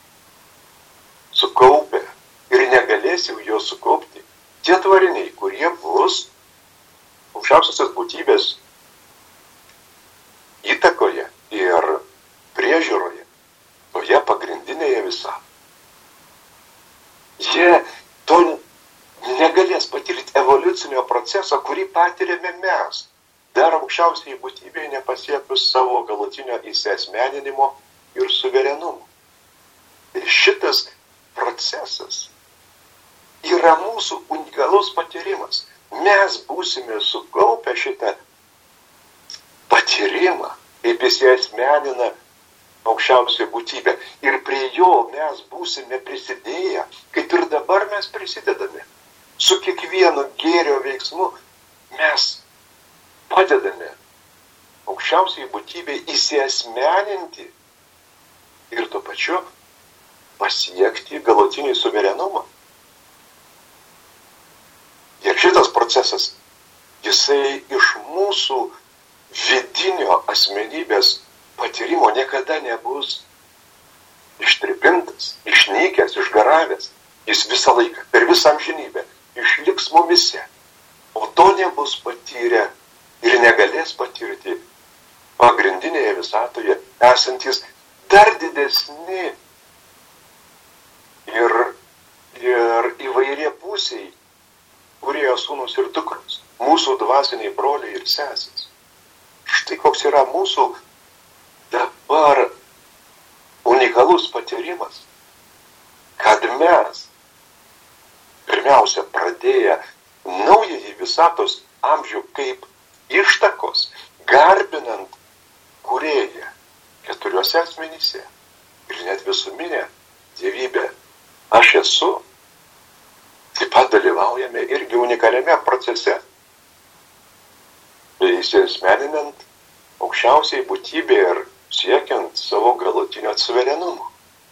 sukaupę ir negalės jau jo sukaupti tie tvariniai, kurie bus aukščiausiosios būtybės įtakoje ir priežiūroje, toje pagrindinėje visatoje. Jie to negalės patirti evoliucinio proceso, kurį patiriame mes, dar aukščiausiai būtybėje nepasiekus savo galutinio įsiasmeninimo ir suverenumo. Ir šitas procesas yra mūsų unikalus patyrimas. Mes būsime sukaupę šitą patyrimą, kaip įsiasmenina aukščiausią būtybę. Ir prie jo mes būsime prisidėję, kaip ir dabar mes prisidedame. Su kiekvienu gėrio veiksmu mes padedame aukščiausiai būtybei įsiasmeninti ir tuo pačiu pasiekti galutinį suverenumą. Ir šitas procesas, jisai iš mūsų vidinio asmenybės patyrimo niekada nebus ištripintas, išnykęs, išgaravęs. Jis visą laiką, per visą amžinybę, išliks mumise. O to nebus patyrę ir negalės patirti pagrindinėje visatoje esantis dar didesni ir, ir įvairie pusiai kūrėjo sūnus ir dukros, mūsų dvasiniai broliai ir sesės. Štai koks yra mūsų dabar unikalus patyrimas, kad mes, pirmiausia, pradėję naująjį visatos amžių kaip ištakos, garbinant kūrėją keturiuose asmenyse ir net visuminė dievybė aš esu, taip pat dalyvaujame irgi unikaliame procese, įsiasmeninant aukščiausiai būtybė ir siekiant savo galutinio suverenumo.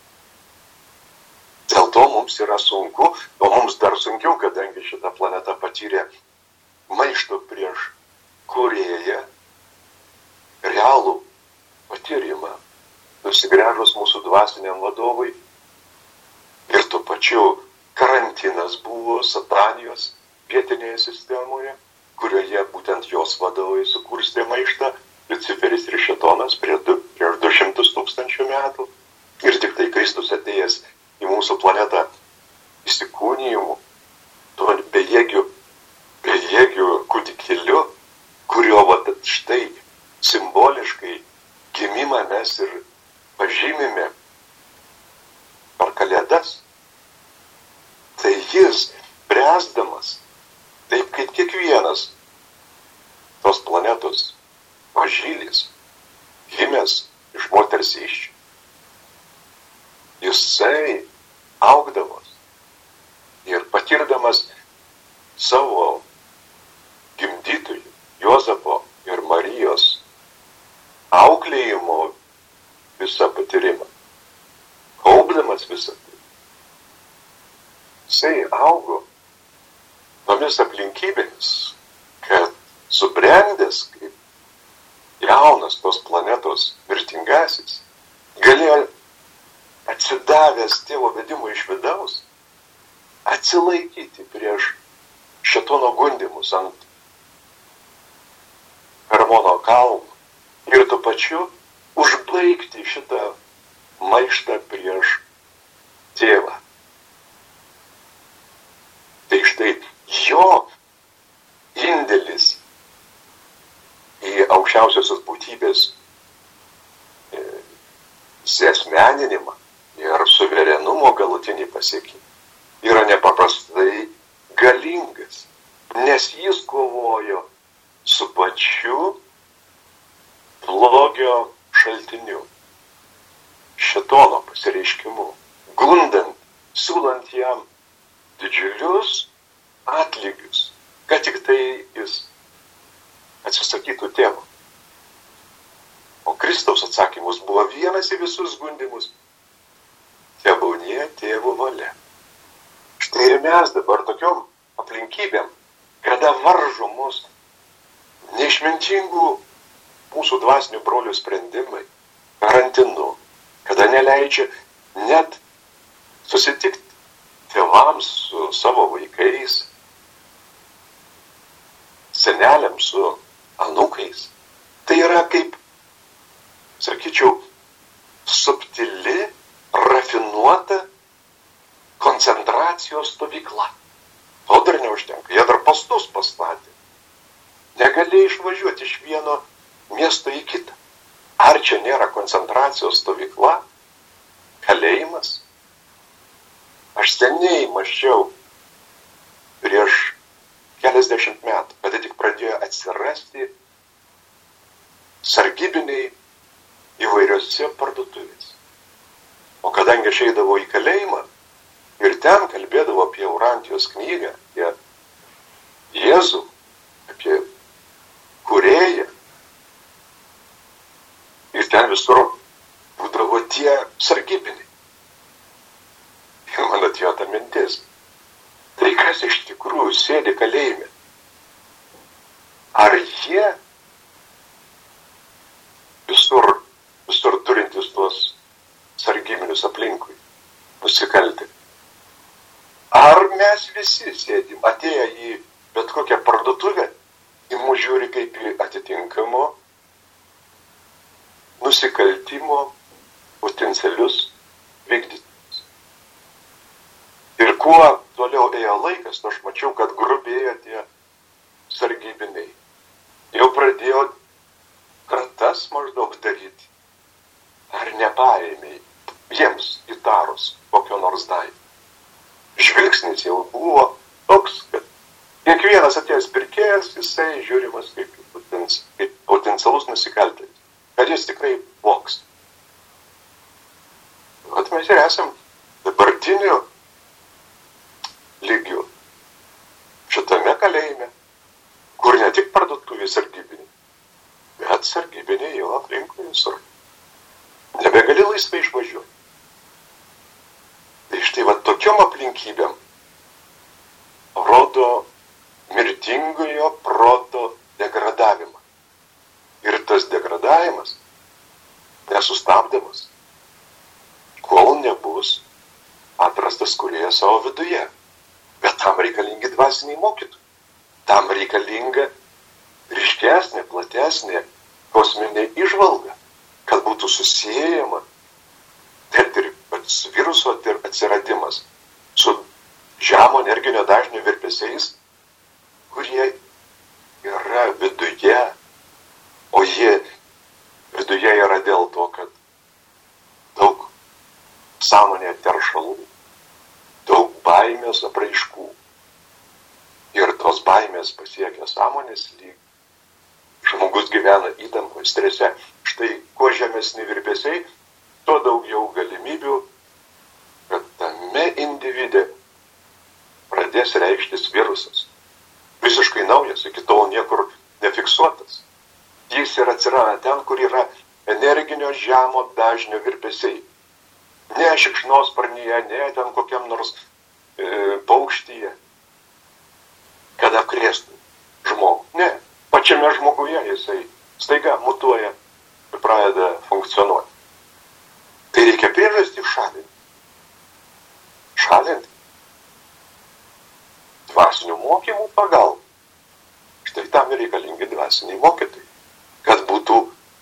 Dėl to mums yra sunku, o mums dar sunkiau, kadangi šita planeta patyrė maišto prieš kūrėją, realų patyrimą, nusigręžus mūsų dvasiniam vadovui. Ir tuo pačiu karantinas buvo Satanijos vietinėje sistemoje, kurioje būtent jos vadovai sukurstė maištą, Luciferis ir Šėtonas prieš du, prieš du šimtus tūkstančių metų. Ir tik tai Kristus atėjęs į mūsų planetą įsikūnijimu, tuo bejėgiu, bejėgiu kūdikėliu, kurio vat štai simboliškai gimimą mes ir pažymime per Kalėdas. Tai jis, bręsdamas, taip kaip kiekvienas tos planetos mažylis, gimęs iš moters įsčių, jisai augdamas ir patirdamas savo gimdytojų, Juozapo ir Marijos auklėjimo visą patyrimą, kaupdamas visą tai, jisai augo tomis aplinkybėmis, kad subrendęs kaip jaunas tos planetos mirtingasis, galėjo atsidavęs tėvo vedimui iš vidaus, atsilaikyti prieš Šėtono gundymus ant Hermono kalno ir tuo pačiu užbaigti šitą maištą prieš tėvą. Tai štai jo indėlis į aukščiausiosios būtybės įsiasmeninimą ir suverenumo galutinį pasiekimą yra nepaprastai galingas, nes jis kovojo su pačiu blogio šaltiniu, Šėtono pasireiškimu, gundant, siūlant jam didžiulius atlygius, kad tik tai jis atsisakytų tėvo. O Kristaus atsakymus buvo vienas į visus gundymus. Tebūnie tėvo valia. Štai ir mes dabar tokiom aplinkybėm, kada varžo mus neišmintingų mūsų dvasinių brolių sprendimai, karantinu, kada neleidžia net susitikti tėvams su savo vaikais, seneliams su anūkais. Tai yra kaip, sakyčiau, subtili, rafinuota koncentracijos stovykla. To dar neužtenka. Jie dar pastus pastatė. Negali išvažiuoti iš vieno miesto į kitą. Ar čia nėra koncentracijos stovykla? Kalėjimas? Aš seniai mąsčiau prieš keliasdešimt metų, kada tik pradėjo atsirasti sargybiniai įvairiose parduotuvėse. O kadangi aš eidavau į kalėjimą ir ten kalbėdavau apie Eurantijos knygą, apie Jėzų, apie kūrėją, ir ten visur būdavo tie sargybiniai. Ir man atėjo ta mintis, tai kas iš tikrųjų sėdi kalėjime? Ar jie visur, visur turintis tuos sargybinius aplinkui, nusikaltėliai? Ar mes visi sėdim, atėję į bet kokią parduotuvę, į mus žiūri kaip į atitinkamo nusikaltimo potencialius vykdytojus. Ir kuo toliau ėjo laikas, aš mačiau, kad grubėjo tie sargybiniai. Jau pradėjo kratas maždaug daryti. Ar nepaėmė jiems įtarus kokio nors daikto. Žvilgsnis jau buvo toks, kad kiekvienas atėjęs pirkėjas, jisai žiūrimas kaip, kaip potencialus nusikaltėlis. Kad jis tikrai vogs. Vat mes ir esam dabartiniu lygiu šitame kalėjime, kur ne tik parduotuvės sargybiniai, bet sargybiniai jau aplinkui visur. Nebegali laisvai išvažiuoti. Tai štai va tokiom aplinkybėm rodo mirtingojo proto degradavimą. Ir tas degradavimas nesustabdamas, kol nebus atrastas kūrėjas savo viduje. Bet tam reikalingi dvasiniai mokytojai. Tam reikalinga ryškesnė, platesnė kosminė įžvalga, kad būtų susijęjama net ir pats viruso atsiradimas su žemo energinio dažnio virpesiais, kurie yra viduje, o jie viduje yra dėl to, kad daug sąmonėje teršalų, daug baimės apraiškų. Ir tos baimės pasiekia sąmonės lygį. Žmogus gyvena įtampoje, strese. Štai kuo žemesni virpesiai, tuo daugiau galimybių, kad tame individe pradės reikštis virusas. Visiškai naujas, iki tol niekur nefiksuotas. Jis ir atsiranda ten, kur yra energinio žemo dažnio virpesiai. Ne šikšnosparnyje, ne ten kokiam nors e, paukštyje, kad apkrėstų žmogų. Ne, pačiame žmoguje jisai staiga mutuoja ir pradeda funkcionuoti. Tai reikia priežastį šalinti. Šalinti. Dvasinių mokymų pagalba. Štai tam reikalingi dvasiniai mokytojai, kad būtų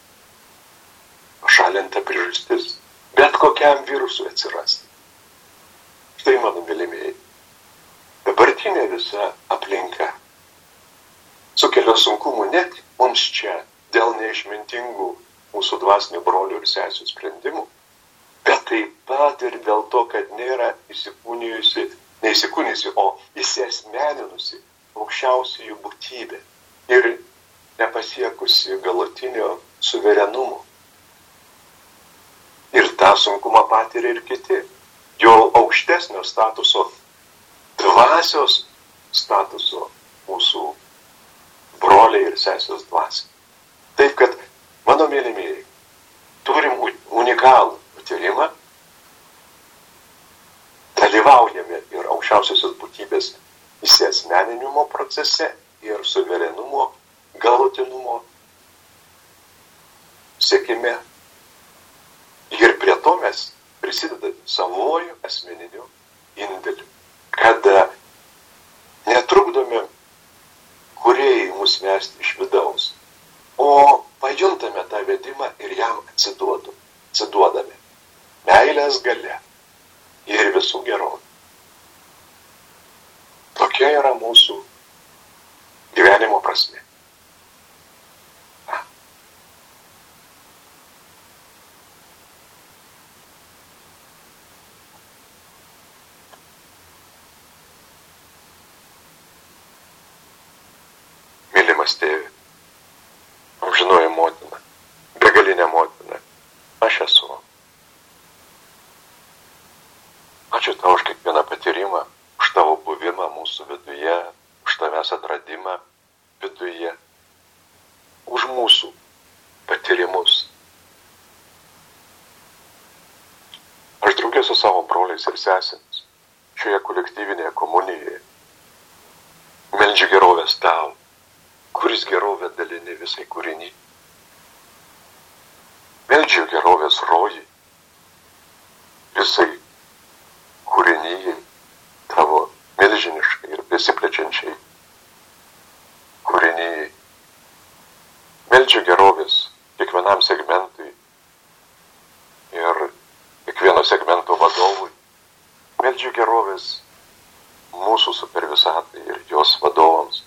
šalinta priežastis bet kokiam virusui atsirasti. Štai mano mylimieji. Dabartinė visa aplinka sukelia sunkumų net mums čia dėl neišmintingų mūsų dvasinių brolių ir sesių sprendimų, bet taip pat ir dėl to, kad nėra įsikūnijusi, neįsikūnijusi, o įsiasmeninusi aukščiausiųjų būtybė ir nepasiekusi galutinio suverenumo. Ir tą sunkumą patiria ir kiti. Jo aukštesnio statuso, dvasios statuso mūsų broliai ir sesės dvasiai. Taip, kad, mano mylimieji, turim unikalų patyrimą, dalyvaujame ir aukščiausiosios būtybės įsiasmeninimo procese ir suverenumo, galutinumo siekime. Ir prie to mes prisidedame savoju asmeniniu indėliu, kad netrukdome kūrėjai mus vesti iš vidaus, o pajuntame tą vedimą ir jam atsiduodu, atsiduodame meilės galia ir visų gerovė. Tokia yra mūsų gyvenimo prasmė. Tėve, amžinoji motina, begalinė motina, aš esu. Ačiū tau už kiekvieną patyrimą, už tavo buvimą mūsų viduje, už tavęs atradimą viduje, už mūsų patyrimus. Aš draugė su savo broliais ir sesėmis šioje kolektyvinėje komunijoje meldžiu gerovės tau, kuris gerovę dalini visai kūriniai. Meldžiu gerovės rojai, visai kūrinijai, tavo milžiniškai ir besiplečiančiai kūrinijai. Meldžiu gerovės kiekvienam segmentui ir segmento vadovui. Meldžiu gerovės mūsų supervisatai ir jos vadovams.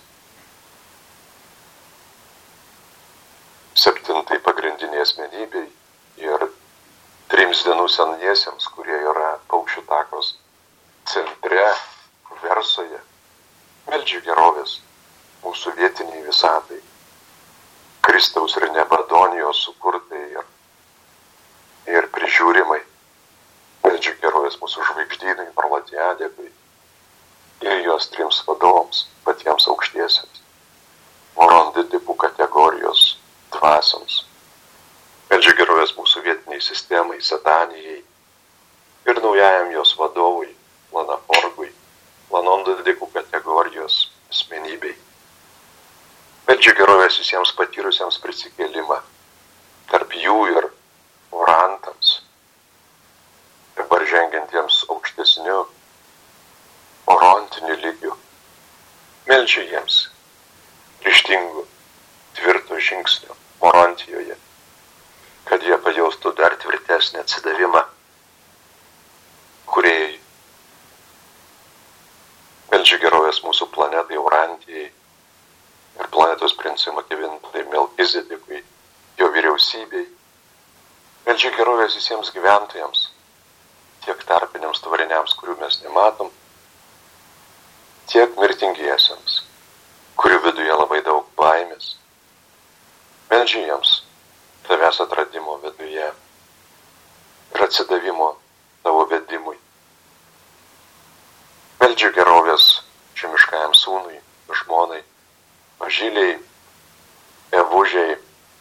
Septintai pagrindiniai asmenybei ir trims dienų seniesiems, kurie yra Paukščių takos centre, Versoje. Meldžiu gerovės mūsų vietiniai visatai, Kristaus ir Nebadonijos sukurtai ir, ir prižiūrimai. Meldžiu gerovės mūsų žvaigždynui, Parlatiadėkui ir jos trims vadovams, patiems aukštiesiems, moron didikų kategorijos dvasiams. Meldžiu gerovės mūsų vietiniai sistemai, Satanijai ir naujajam jos vadovui, Lanaforgui, Lanon didikų kategorijos asmenybei. Meldžiu gerovės visiems patyrusiems prisikėlimą, tarp jų ir orantams, dabar žengiantiems aukštesniu orontiniu lygiu. Meldžiu jiems ryžtingų, tvirtų žingsnių Orontijoje, kad jie pajaustų dar tvirtesnį atsidavimą Kūrėjui. Meldžiu gerovės mūsų planetai Orantijai ir planetos princui Makivintai Melkizedekui, jo vyriausybei. Meldžiu gerovės visiems gyventojams, tiek tarpiniams tvariniams, kurių mes nematom, tiek mirtingiesiems, kurių viduje labai daug baimės. Meldžiu jiems tavęs atradimo viduje ir atsidavimo tavo vedimui. Meldžiu gerovės žemiškajam sūnui, žmonai, Mažyliai, Evužiai,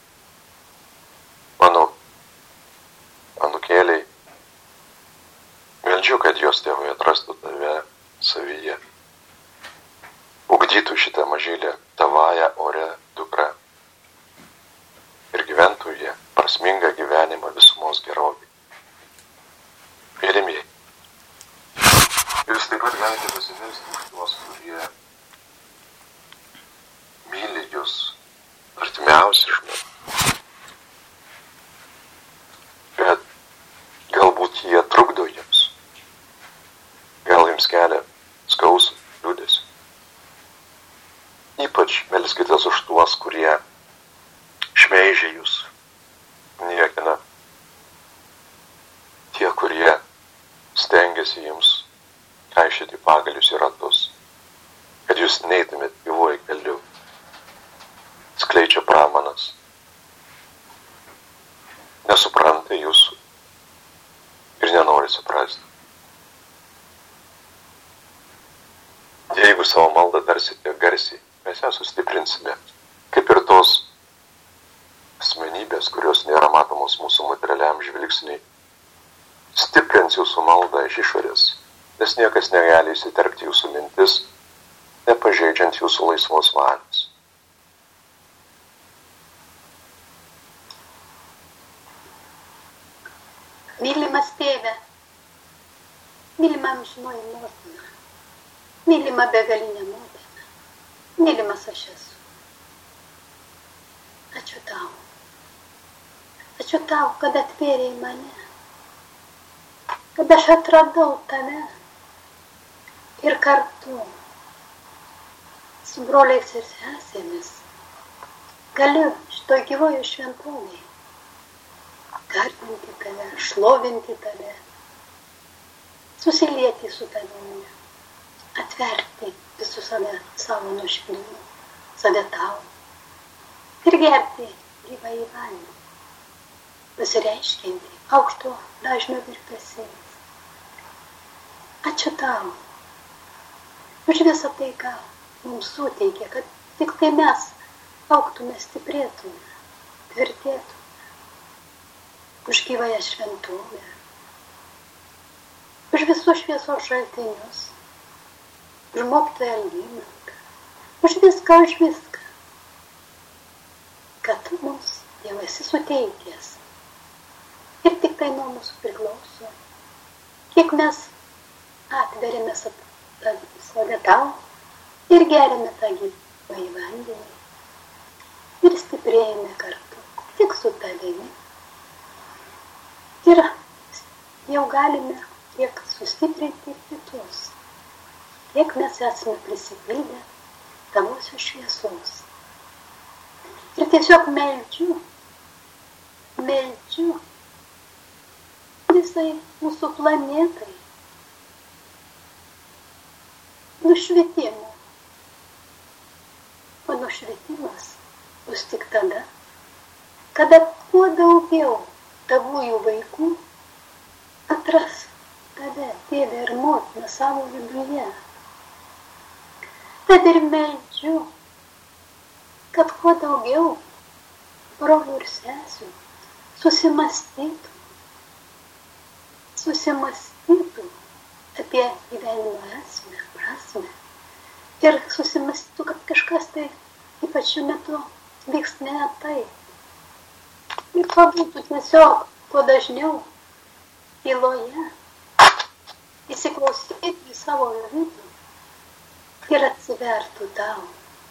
mano anūkėliai. Meldžiu, kad jos tėvai atrastų tave savyje. Ugdytų šitą mažylę tavąją ore dukrą ir gyventų jie prasmingą gyvenimą visumos gerovį. Mylimieji, jūs taip pat galite pasimelsti už tuos, kurie myli jūs, artimiausi žmonės. Bet galbūt jie trukdo jums. Gal jums kelia skausmą, liūdesį. Ypač melskitės už tuos, kurie šmeižia jūs, niekina. Tie, kurie stengiasi jums kaišyti pagalius į ratus, kad jūs neitumėt gyvuoju keliu. Skleidžia pramanas. Nesupranta jūsų ir nenori suprasti. Jeigu savo maldą tarsite garsiai, mes ją sustiprinsime, kaip ir tos asmenybės, kurios nėra matomos mūsų materialiam žvilgsniui. Stiprins jūsų maldą iš išorės, nes niekas negali įsiterpti jūsų mintis, nepažeidžiant jūsų laisvos valios. Mylimas tėve, mylima amžinoji motina, mylima begalinė motina, mylimas aš esu. Ačiū tau. Ačiū tau, kad atvėrei mane, kad aš atradau tave ir kartu su broliais ir sesėmis galiu šitoj gyvojo šventovėje garbinti tave, šlovinti tave, susilieti su tavimi, atverti visų save savo nuoširdumą, save tau ir gerti gyvąjį vandenį, pasireiškinti aukšto dažnio virpesiais. Ačiū tau už visą tai, ką mums suteikia, kad tik tai mes augtume, stiprėtume, tvirtėtume. Už gyvąją šventovę, už visus šviesos šaltinius, už mokytoją Algimantą, už viską, už viską, kad tu mums jau esi suteikęs. Ir tik tai nuo mūsų priklauso, kiek mes atveriame save tau ir geriame tą gyvąjį vandenį ir stiprėjame kartu tik su tavimi. Ir jau galime kiek sustiprinti kitus, kiek mes esame prisipildę tavosios šviesos. Ir tiesiog meldžiu, meldžiu visai mūsų planetai nušvietimo. O nušvietimas bus tik tada, kada kuo daugiau tavųjų vaikų atras tave, tėvę ir motiną savo viduje. Tad ir meldžiu, kad kuo daugiau brolių ir sesių susimastytų, susimastytų apie gyvenimo esmę, prasmę ir susimastytų, kad kažkas tai ypač šiuo metu vyks ne taip. Ir pabūtų tiesiog kuo dažniau tyloje, įsiklausyti į savo vidų ir atsivertų tau.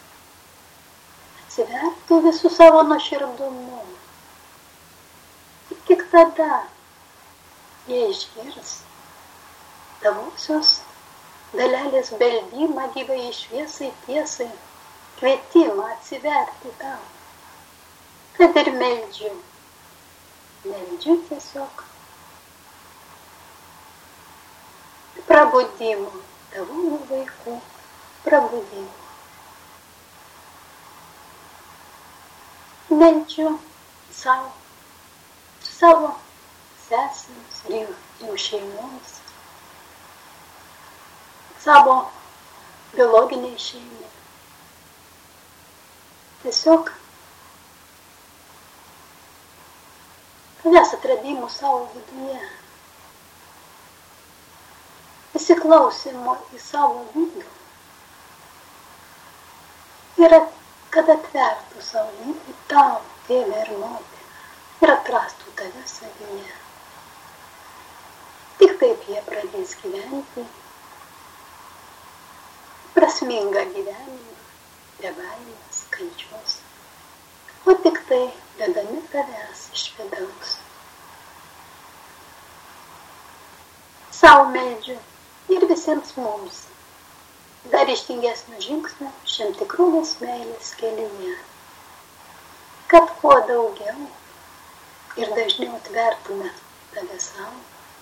Atsivertų visų savo nuoširdumu. Ir tik tada jie išgirs tavosios dalelės beldimą gyvai šviesai tiesai, kvietimą atsiverti tau. Tad ir meldžiu, meldžiu tiesiog prabudimo, tavųjų vaikų prabudimo. Meldžiu savo, savo sesėms ir jų, jų šeimoms, savo biologiniai šeimai. Tiesiog tavęs atradimų savo viduje, įsiklausimo į savo vidų ir kad atvertų savo vidų tau, tėvę ir motiną ir atrastų tave savyje. Tik taip jie pradės gyventi prasmingą gyvenimą, be baimės, kančios, o tik tai vedami tavęs iš vidaus. Sau meldžiu ir visiems mums dar ryžtingesnio žingsnio šiam tikrovės meilės kelyje, kad kuo daugiau ir dažniau atvertume tave savo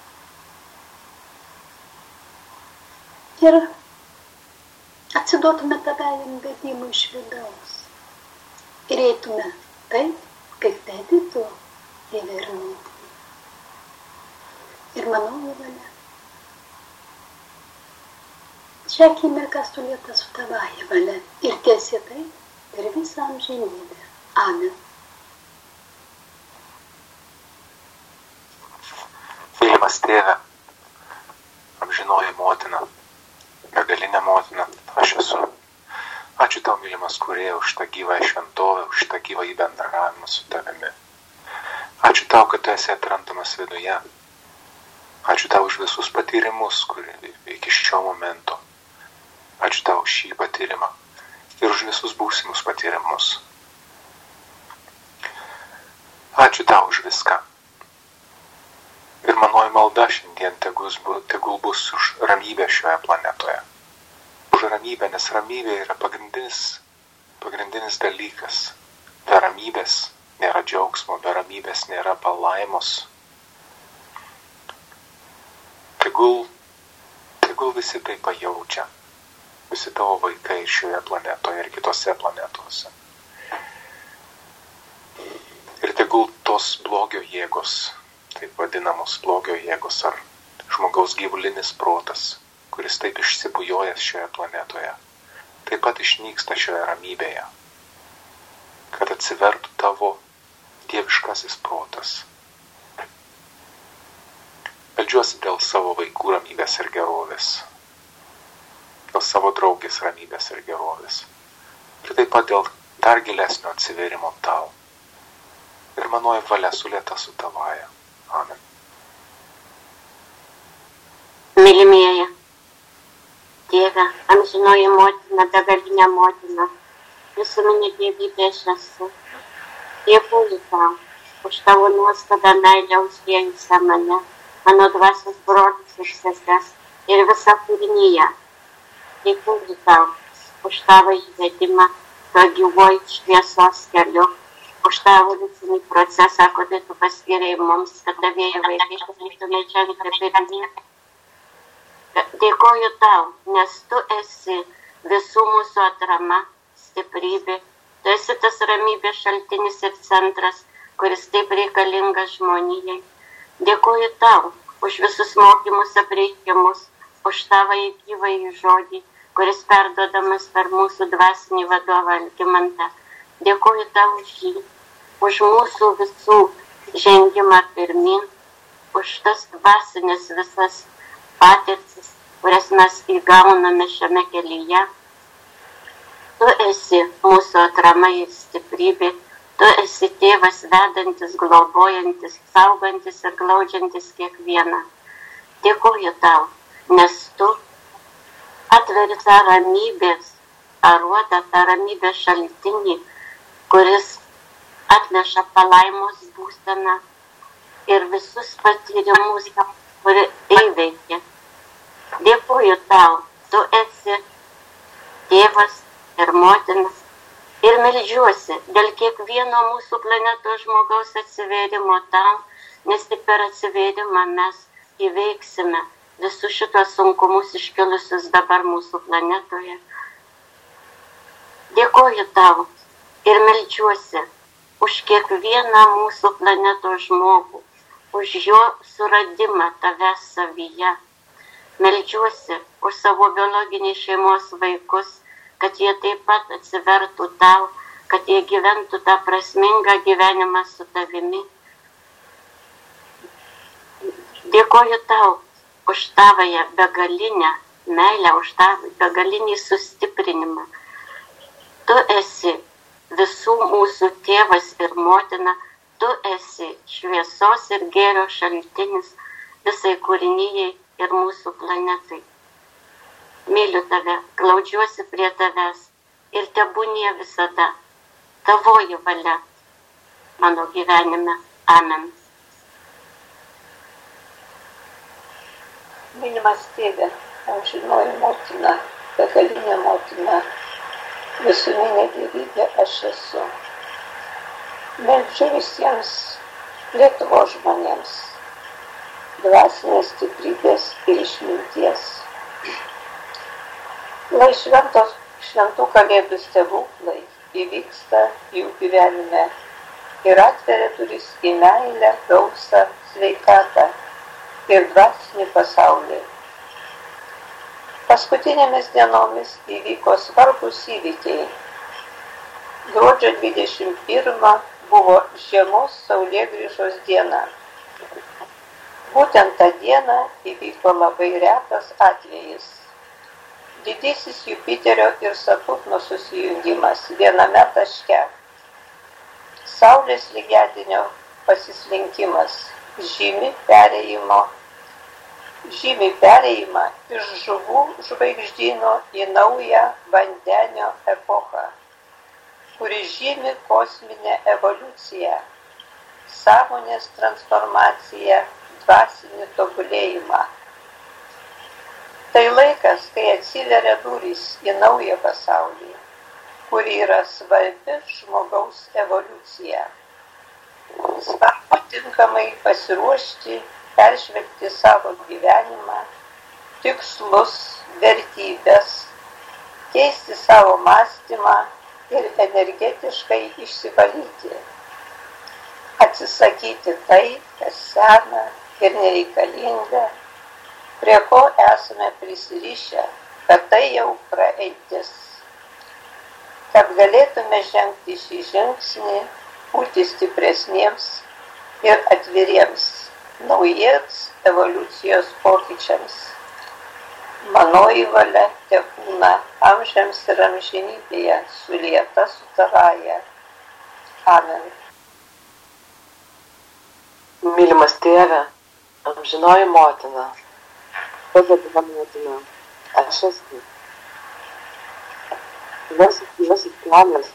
ir atsiduotume tavajam vedimui iš vidaus ir eitume taip, kaip vedi tu, tėvė ir motina. Ir mano valia. Šią akimirką sulėta su tavaja valia ir tiesi tai per visą amžinybę. Amen. Mylimas tėve, amžinoji motina, begalinė motina, aš esu. Ačiū tau, mylimas kūrėja, už tą gyvą šventovę, už tą gyvą bendravimą su tavimi. Ačiū tau, kad tu esi atrandamas viduje. Ačiū tau už visus patyrimus, kurie iki šio momento. Ačiū tau už šį patyrimą ir už visus būsimus patyrimus. Ačiū tau už viską. Ir manoji malda šiandien tegul bus už ramybę šioje planetoje. Už ramybę, nes ramybė yra pagrindinis, pagrindinis dalykas. Be ramybės nėra džiaugsmo, be ramybės nėra palaimos. Tegul, tegul visi tai pajaučia. Visi tavo vaikai šioje planetoje ir kitose planetose. Ir tegul tos blogio jėgos, taip vadinamos blogio jėgos ar žmogaus gyvulinis protas, kuris taip išsibujojęs šioje planetoje, taip pat išnyksta šioje ramybėje, kad atsivertų tavo dieviškasis protas. Meldžiuosi dėl savo vaikų ramybės ir gerovės, dėl savo draugės ramybės ir gerovės, ir taip pat dėl dar gilesnio atsiverimo tau. Ir manoji valia sulėta su tavaja. Amen. Mylimieji, Tėve, amžinoji motina, begalinė motina, visuminė dievybė aš esu. Dėkuoju tau už tavo nuostabią meilę užliejusią mane mano dvasios brolius ir seses ir visą kūrinyje. Dėkoju tau už tavo įvedimą tuo gyvuoju šviesos keliu, už tavo evoliucinį procesą, kurį tu paskyrei mums, kad tavieji vaikai galėtume žengti pirmyn. Dėkoju tau, nes tu esi visų mūsų atrama, stiprybė, tu esi tas ramybės šaltinis ir centras, kuris taip reikalingas žmonijai. Dėkoju tau už visus mokymus apreikimus, už tavo gyvąjį žodį, kuris perduodamas per mūsų dvasinį vadovą Algimantą. Dėkoju tau už jį, už mūsų visų žengimą pirmin, už tas dvasinės visas patirtis, kurias mes įgauname šiame kelyje. Tu esi mūsų atrama ir stiprybė, tu esi tėvas vedantis, globojantis, saugantis ir glaudžiantis kiekvieną. Dėkoju tau, nes tu atveri tą ramybės aruodą, tą ramybės šaltinį, kuris atneša palaimos būseną ir visus patyrimus, kuri įveikia. Dėkoju tau, tu esi tėvas ir motinas ir meldžiuosi dėl kiekvieno mūsų planetos žmogaus atsivėrimo tau, nes tik per atsivėrimą mes įveiksime visus šitos sunkumus iškilusius dabar mūsų planetoje. Dėkoju tau ir meldžiuosi už kiekvieną mūsų planetos žmogų, už jo suradimą tavęs savyje. Meldžiuosi už savo biologinį šeimos vaikus, kad jie taip pat atsivertų tau, kad jie gyventų tą prasmingą gyvenimą su tavimi. Dėkoju tau už tavąją begalinę meilę, už tavą begalinį sustiprinimą. Tu esi visų mūsų tėvas ir motina, tu esi šviesos ir gėrio šaltinis visai kūrinijai ir mūsų planetai. Myliu tave, glaudžiuosi prie tavęs ir tebūnie visada tavoji valia mano gyvenime. Amen. Mylimas tėve, amžinoji motina, begalinė motina, visuminė gyvybė aš esu. Meldžiu visiems Lietuvos žmonėms dvasinės stiprybės ir išminties. Lai šventos, šventų kalėdų stebuklai įvyksta jų gyvenime ir atveria duris į meilę, gausą, sveikatą ir dvasinį pasaulį. Paskutinėmis dienomis įvyko svarbus įvykiai. Gruodžio dvidešimt pirmą buvo žiemos saulėgrįžos diena. Būtent tą dieną įvyko labai retas atvejis. Didysis Jupiterio ir Saturno susijungimas viename taške. Saulės lygiadienio pasislinkimas žymi perėjimo, žymi perėjimą iš žuvų žvaigždyno į naują vandenio epochą, kuri žymi kosminę evoliuciją, sąmonės transformaciją, dvasinį tobulėjimą. Tai laikas, kai atsiveria durys į naują pasaulį, kur yra svarbi žmogaus evoliucija. Svarbu tinkamai pasiruošti, peržvelgti savo gyvenimą, tikslus, vertybės, keisti savo mąstymą ir energetiškai išsivalyti. Atsisakyti tai, kas sena ir nereikalinga, prie ko esame prisirišę, kad tai jau praeitis. Kad galėtume žengti šį žingsnį, būti stipresniems ir atviriems naujiems evoliucijos pokyčiams. Manoji valia tebūna amžiams ir amžinybėje sulieta su tavąja. Amen. Mylimas tėve, amžinoji motina, begalinė motina, aš esu. Gyvasis gyvasis kelias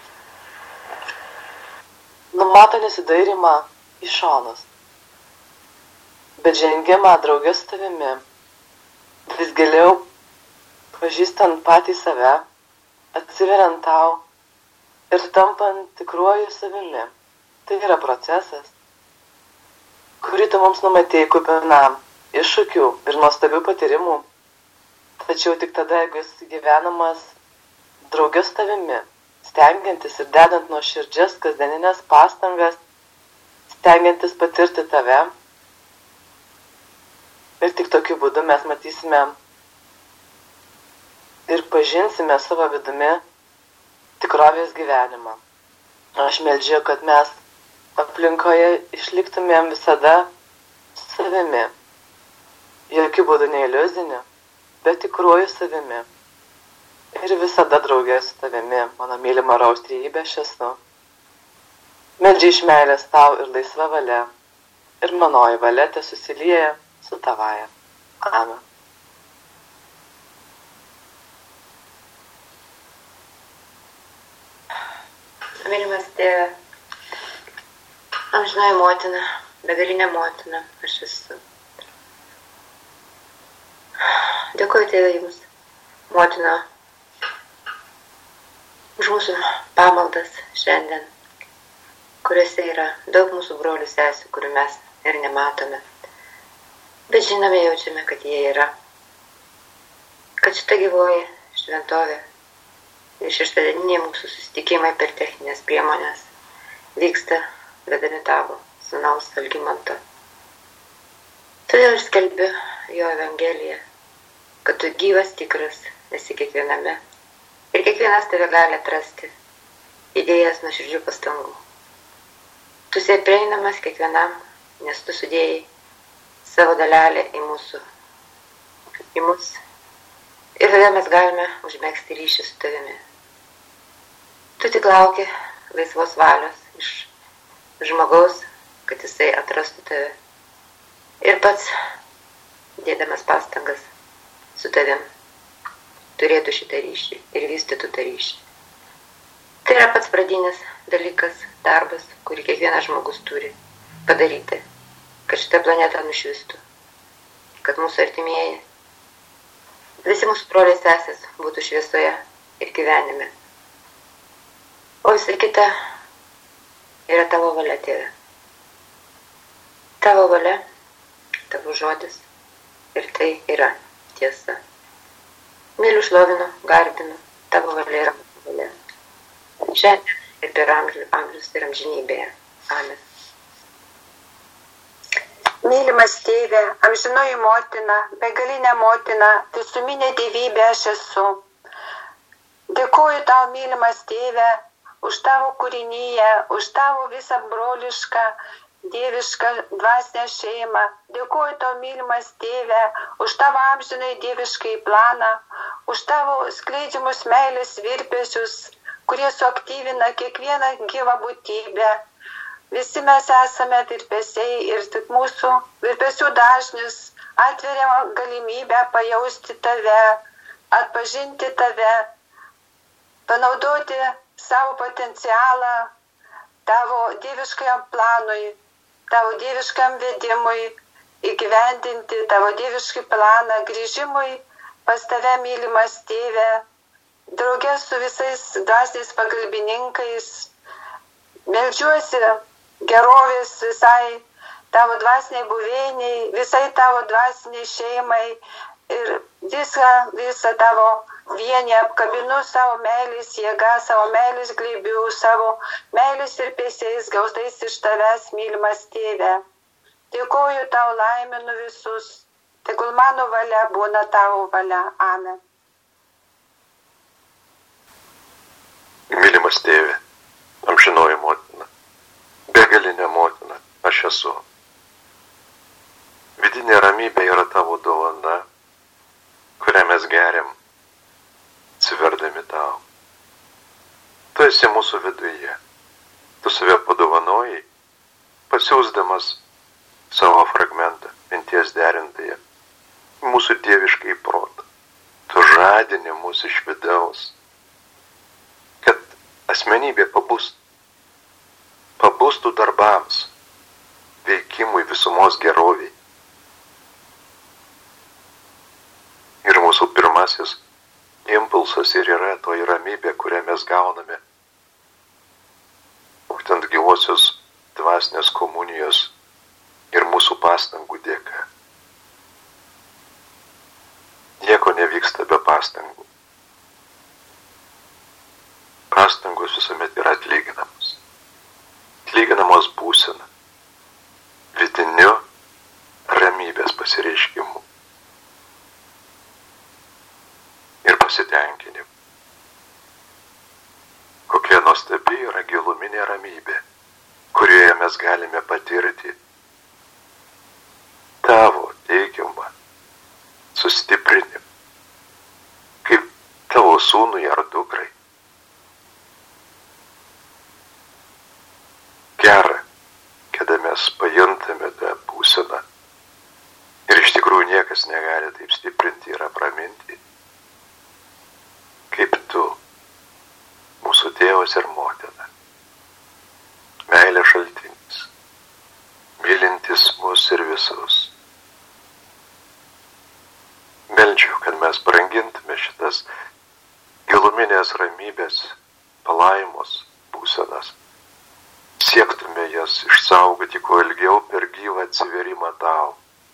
numato nesidairimą į šonus. bet žengimą draugės su tavimi, vis giliau pažįstant patį save, atsiveriant tau ir tampant tikruoju savimi. Tai yra procesas, kurį tu mums numatėjai kupinam iššūkių ir nuostabių patyrimų. Tačiau tik tada, jeigu jis gyvenamas draugės su tavimi, stengiantis ir dedant nuoširdžias kasdieninės pastangas, stengiantis patirti tave. Ir tik tokiu būdu mes matysime ir pažinsime savo vidumi tikrovės gyvenimą. Aš meldžiu, kad mes aplinkoje išliktumėm visada savimi. Jokių būdų ne iliuzinį, bet tikruoju savimi. Ir visada draugė su tavimi, mano mylima raustrybė, aš esu. Meldžiu iš meilės tau ir laisva valia. Ir manoji valia te susilieja su tavaja. Amen. Mylimas tėve, amžinoji motina, begalinė motina, aš esu. Dėkuoju tėve jums, motina, už mūsų pamaldas šiandien, kuriuose yra daug mūsų brolių sesių, kurių mes ir nematome. Bet žinome, jaučiame, kad jie yra. Kad šita gyvoji šventovė ir šeštadieniniai mūsų susitikimai per techninės priemonės vyksta vedami tavo sūnaus Algimanto. Todėl ir skelbiu jo evangeliją, kad tu gyvas tikras esi kiekviename ir kiekvienas tave gali atrasti, įdėjęs nuoširdžių pastangų. Tu esi prieinamas kiekvienam, nes tu sudėjai savo dalelę į mūsų, į mus. Ir tada mes galime užmegzti ryšį su tavimi. Tu tik lauki laisvos valios iš žmogaus, kad jisai atrastų tave. Ir pats, dėdamas pastangas su tavim, turėtų šitą ryšį ir vystytų tą ryšį. Tai yra pats pradinis dalykas, darbas, kurį kiekvienas žmogus turi padaryti, kad šitą planetą nušvistų, kad mūsų artimieji, visi mūsų broliai sesės būtų šviesoje ir gyvenime. O visai kita yra tavo valia, tėve. Tavo valia, tavo žodis ir tai yra tiesa. Myliu, šlovinu, garbinu, tavo valia yra valia. Šiandien ir per amžių, amžius ir amžinybėje. Amen. Mylimas tėve, amžinoji motina, begalinė motina, visuminė dievybė aš esu. Dėkuoju tau, mylimas tėve, už tavo kūrinyje, už tavo visą brolišką, dievišką, dvasinę šeimą. Dėkuoju tau, mylimas tėve, už tavo amžinai dieviškai planą, už tavo skleidžiamus meilės virpesius, kurie suaktyvina kiekvieną gyvą būtybę. Visi mes esame virpesiai ir tik mūsų virpesių dažnis atveria galimybę pajausti tave, atpažinti tave, panaudoti savo potencialą tavo dieviškajam planui, tavo dieviškam vedimui, įgyvendinti tavo dieviškį planą grįžimui pas tave, mylimas tėve, drauge su visais dvasiniais pagalbininkais. Meldžiuosi gerovės visai tavo dvasiniai buveiniai, visai tavo dvasiniai šeimai ir visą, visą tavo vienį apkabinu savo meilės jėga, savo meilės glėbių, savo meilės ir pėsiais gaustais iš tavęs, mylimas tėve. Dėkoju tau, laiminu visus, tegul mano valia būna tavo valia. Amen. Mylimas tėve, amžinoji motina, begalinė motina, aš esu. Vidinė ramybė yra tavo dovana, kurią mes geriam, atsiverdami tau. Tu esi mūsų viduje. Tu save padovanojai, pasiūsdamas savo fragmentą, minties derintąją, mūsų dieviškai protą. Tu žadini mūsų iš vidaus, kad asmenybė pabustų, pabustų darbams, veikimui, visumos geroviai, pirmasis impulsas ir yra toji ramybė, kurią mes gauname būtent gyvosios dvasinės komunijos ir mūsų pastangų dėka. Nieko nevyksta be pastangų. Pastangos visuomet yra atlyginamos. Atlyginamos būsena, vidiniu ramybės pasireiškimu ir pasitenkinimu. Kokia nuostabi yra giluminė ramybė, kurioje mes galime patirti tavo teigiamą sustiprinimą, kaip tavo sūnui ar dukrai. Gera, kada mes pajuntame tą būseną ir iš tikrųjų niekas negali taip stiprinti ir apraminti, kaip tu, mūsų tėvas ir motina, meilės šaltinis, mylintis mus ir visus. Meldžiu, kad mes brangintume šitas giluminės ramybės, palaimos būsenas, siektume jas išsaugoti kuo ilgiau per gyvą atsiverimą tau.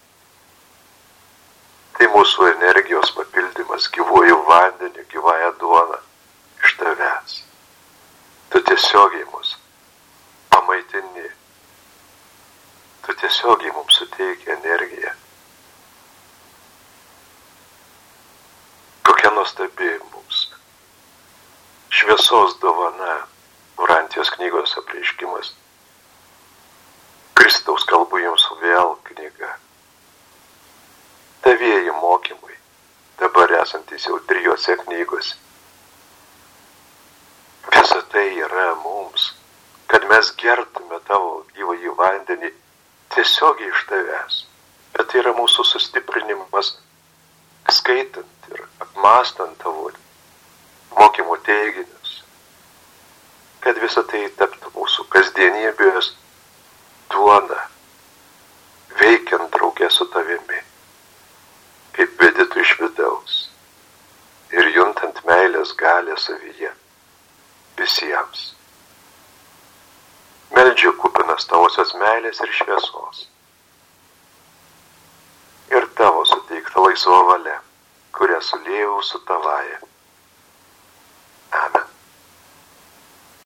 Tai mūsų energijos papildymas gyvuoju vandeniu, gyvąją duoną iš tavęs. Tu tiesiogiai mus pamaitini. Tu tiesiogiai mums suteiki energiją. Kokia nuostabi mums šviesos dovana, Urantijos knygos apreiškimas. Kristaus kalbu jums vėl knyga. Tavieji mokymai, dabar esantis jau trijose knygose. Visa tai yra mums, kad mes gertume tavo gyvąjį vandenį tiesiogiai iš tavęs. Bet tai yra mūsų sustiprinimas, skaitant ir apmąstant tavo mokymų teiginius, kad visa tai taptų mūsų kasdienybės duona, veikiant draugė su tavimi, kaip veditų iš vidaus ir juntant meilės galę savyje visiems. Meldžiu kupinas tavosios meilės ir šviesos ir tavo suteikta laisva valia, kurią suliejau su tavaja.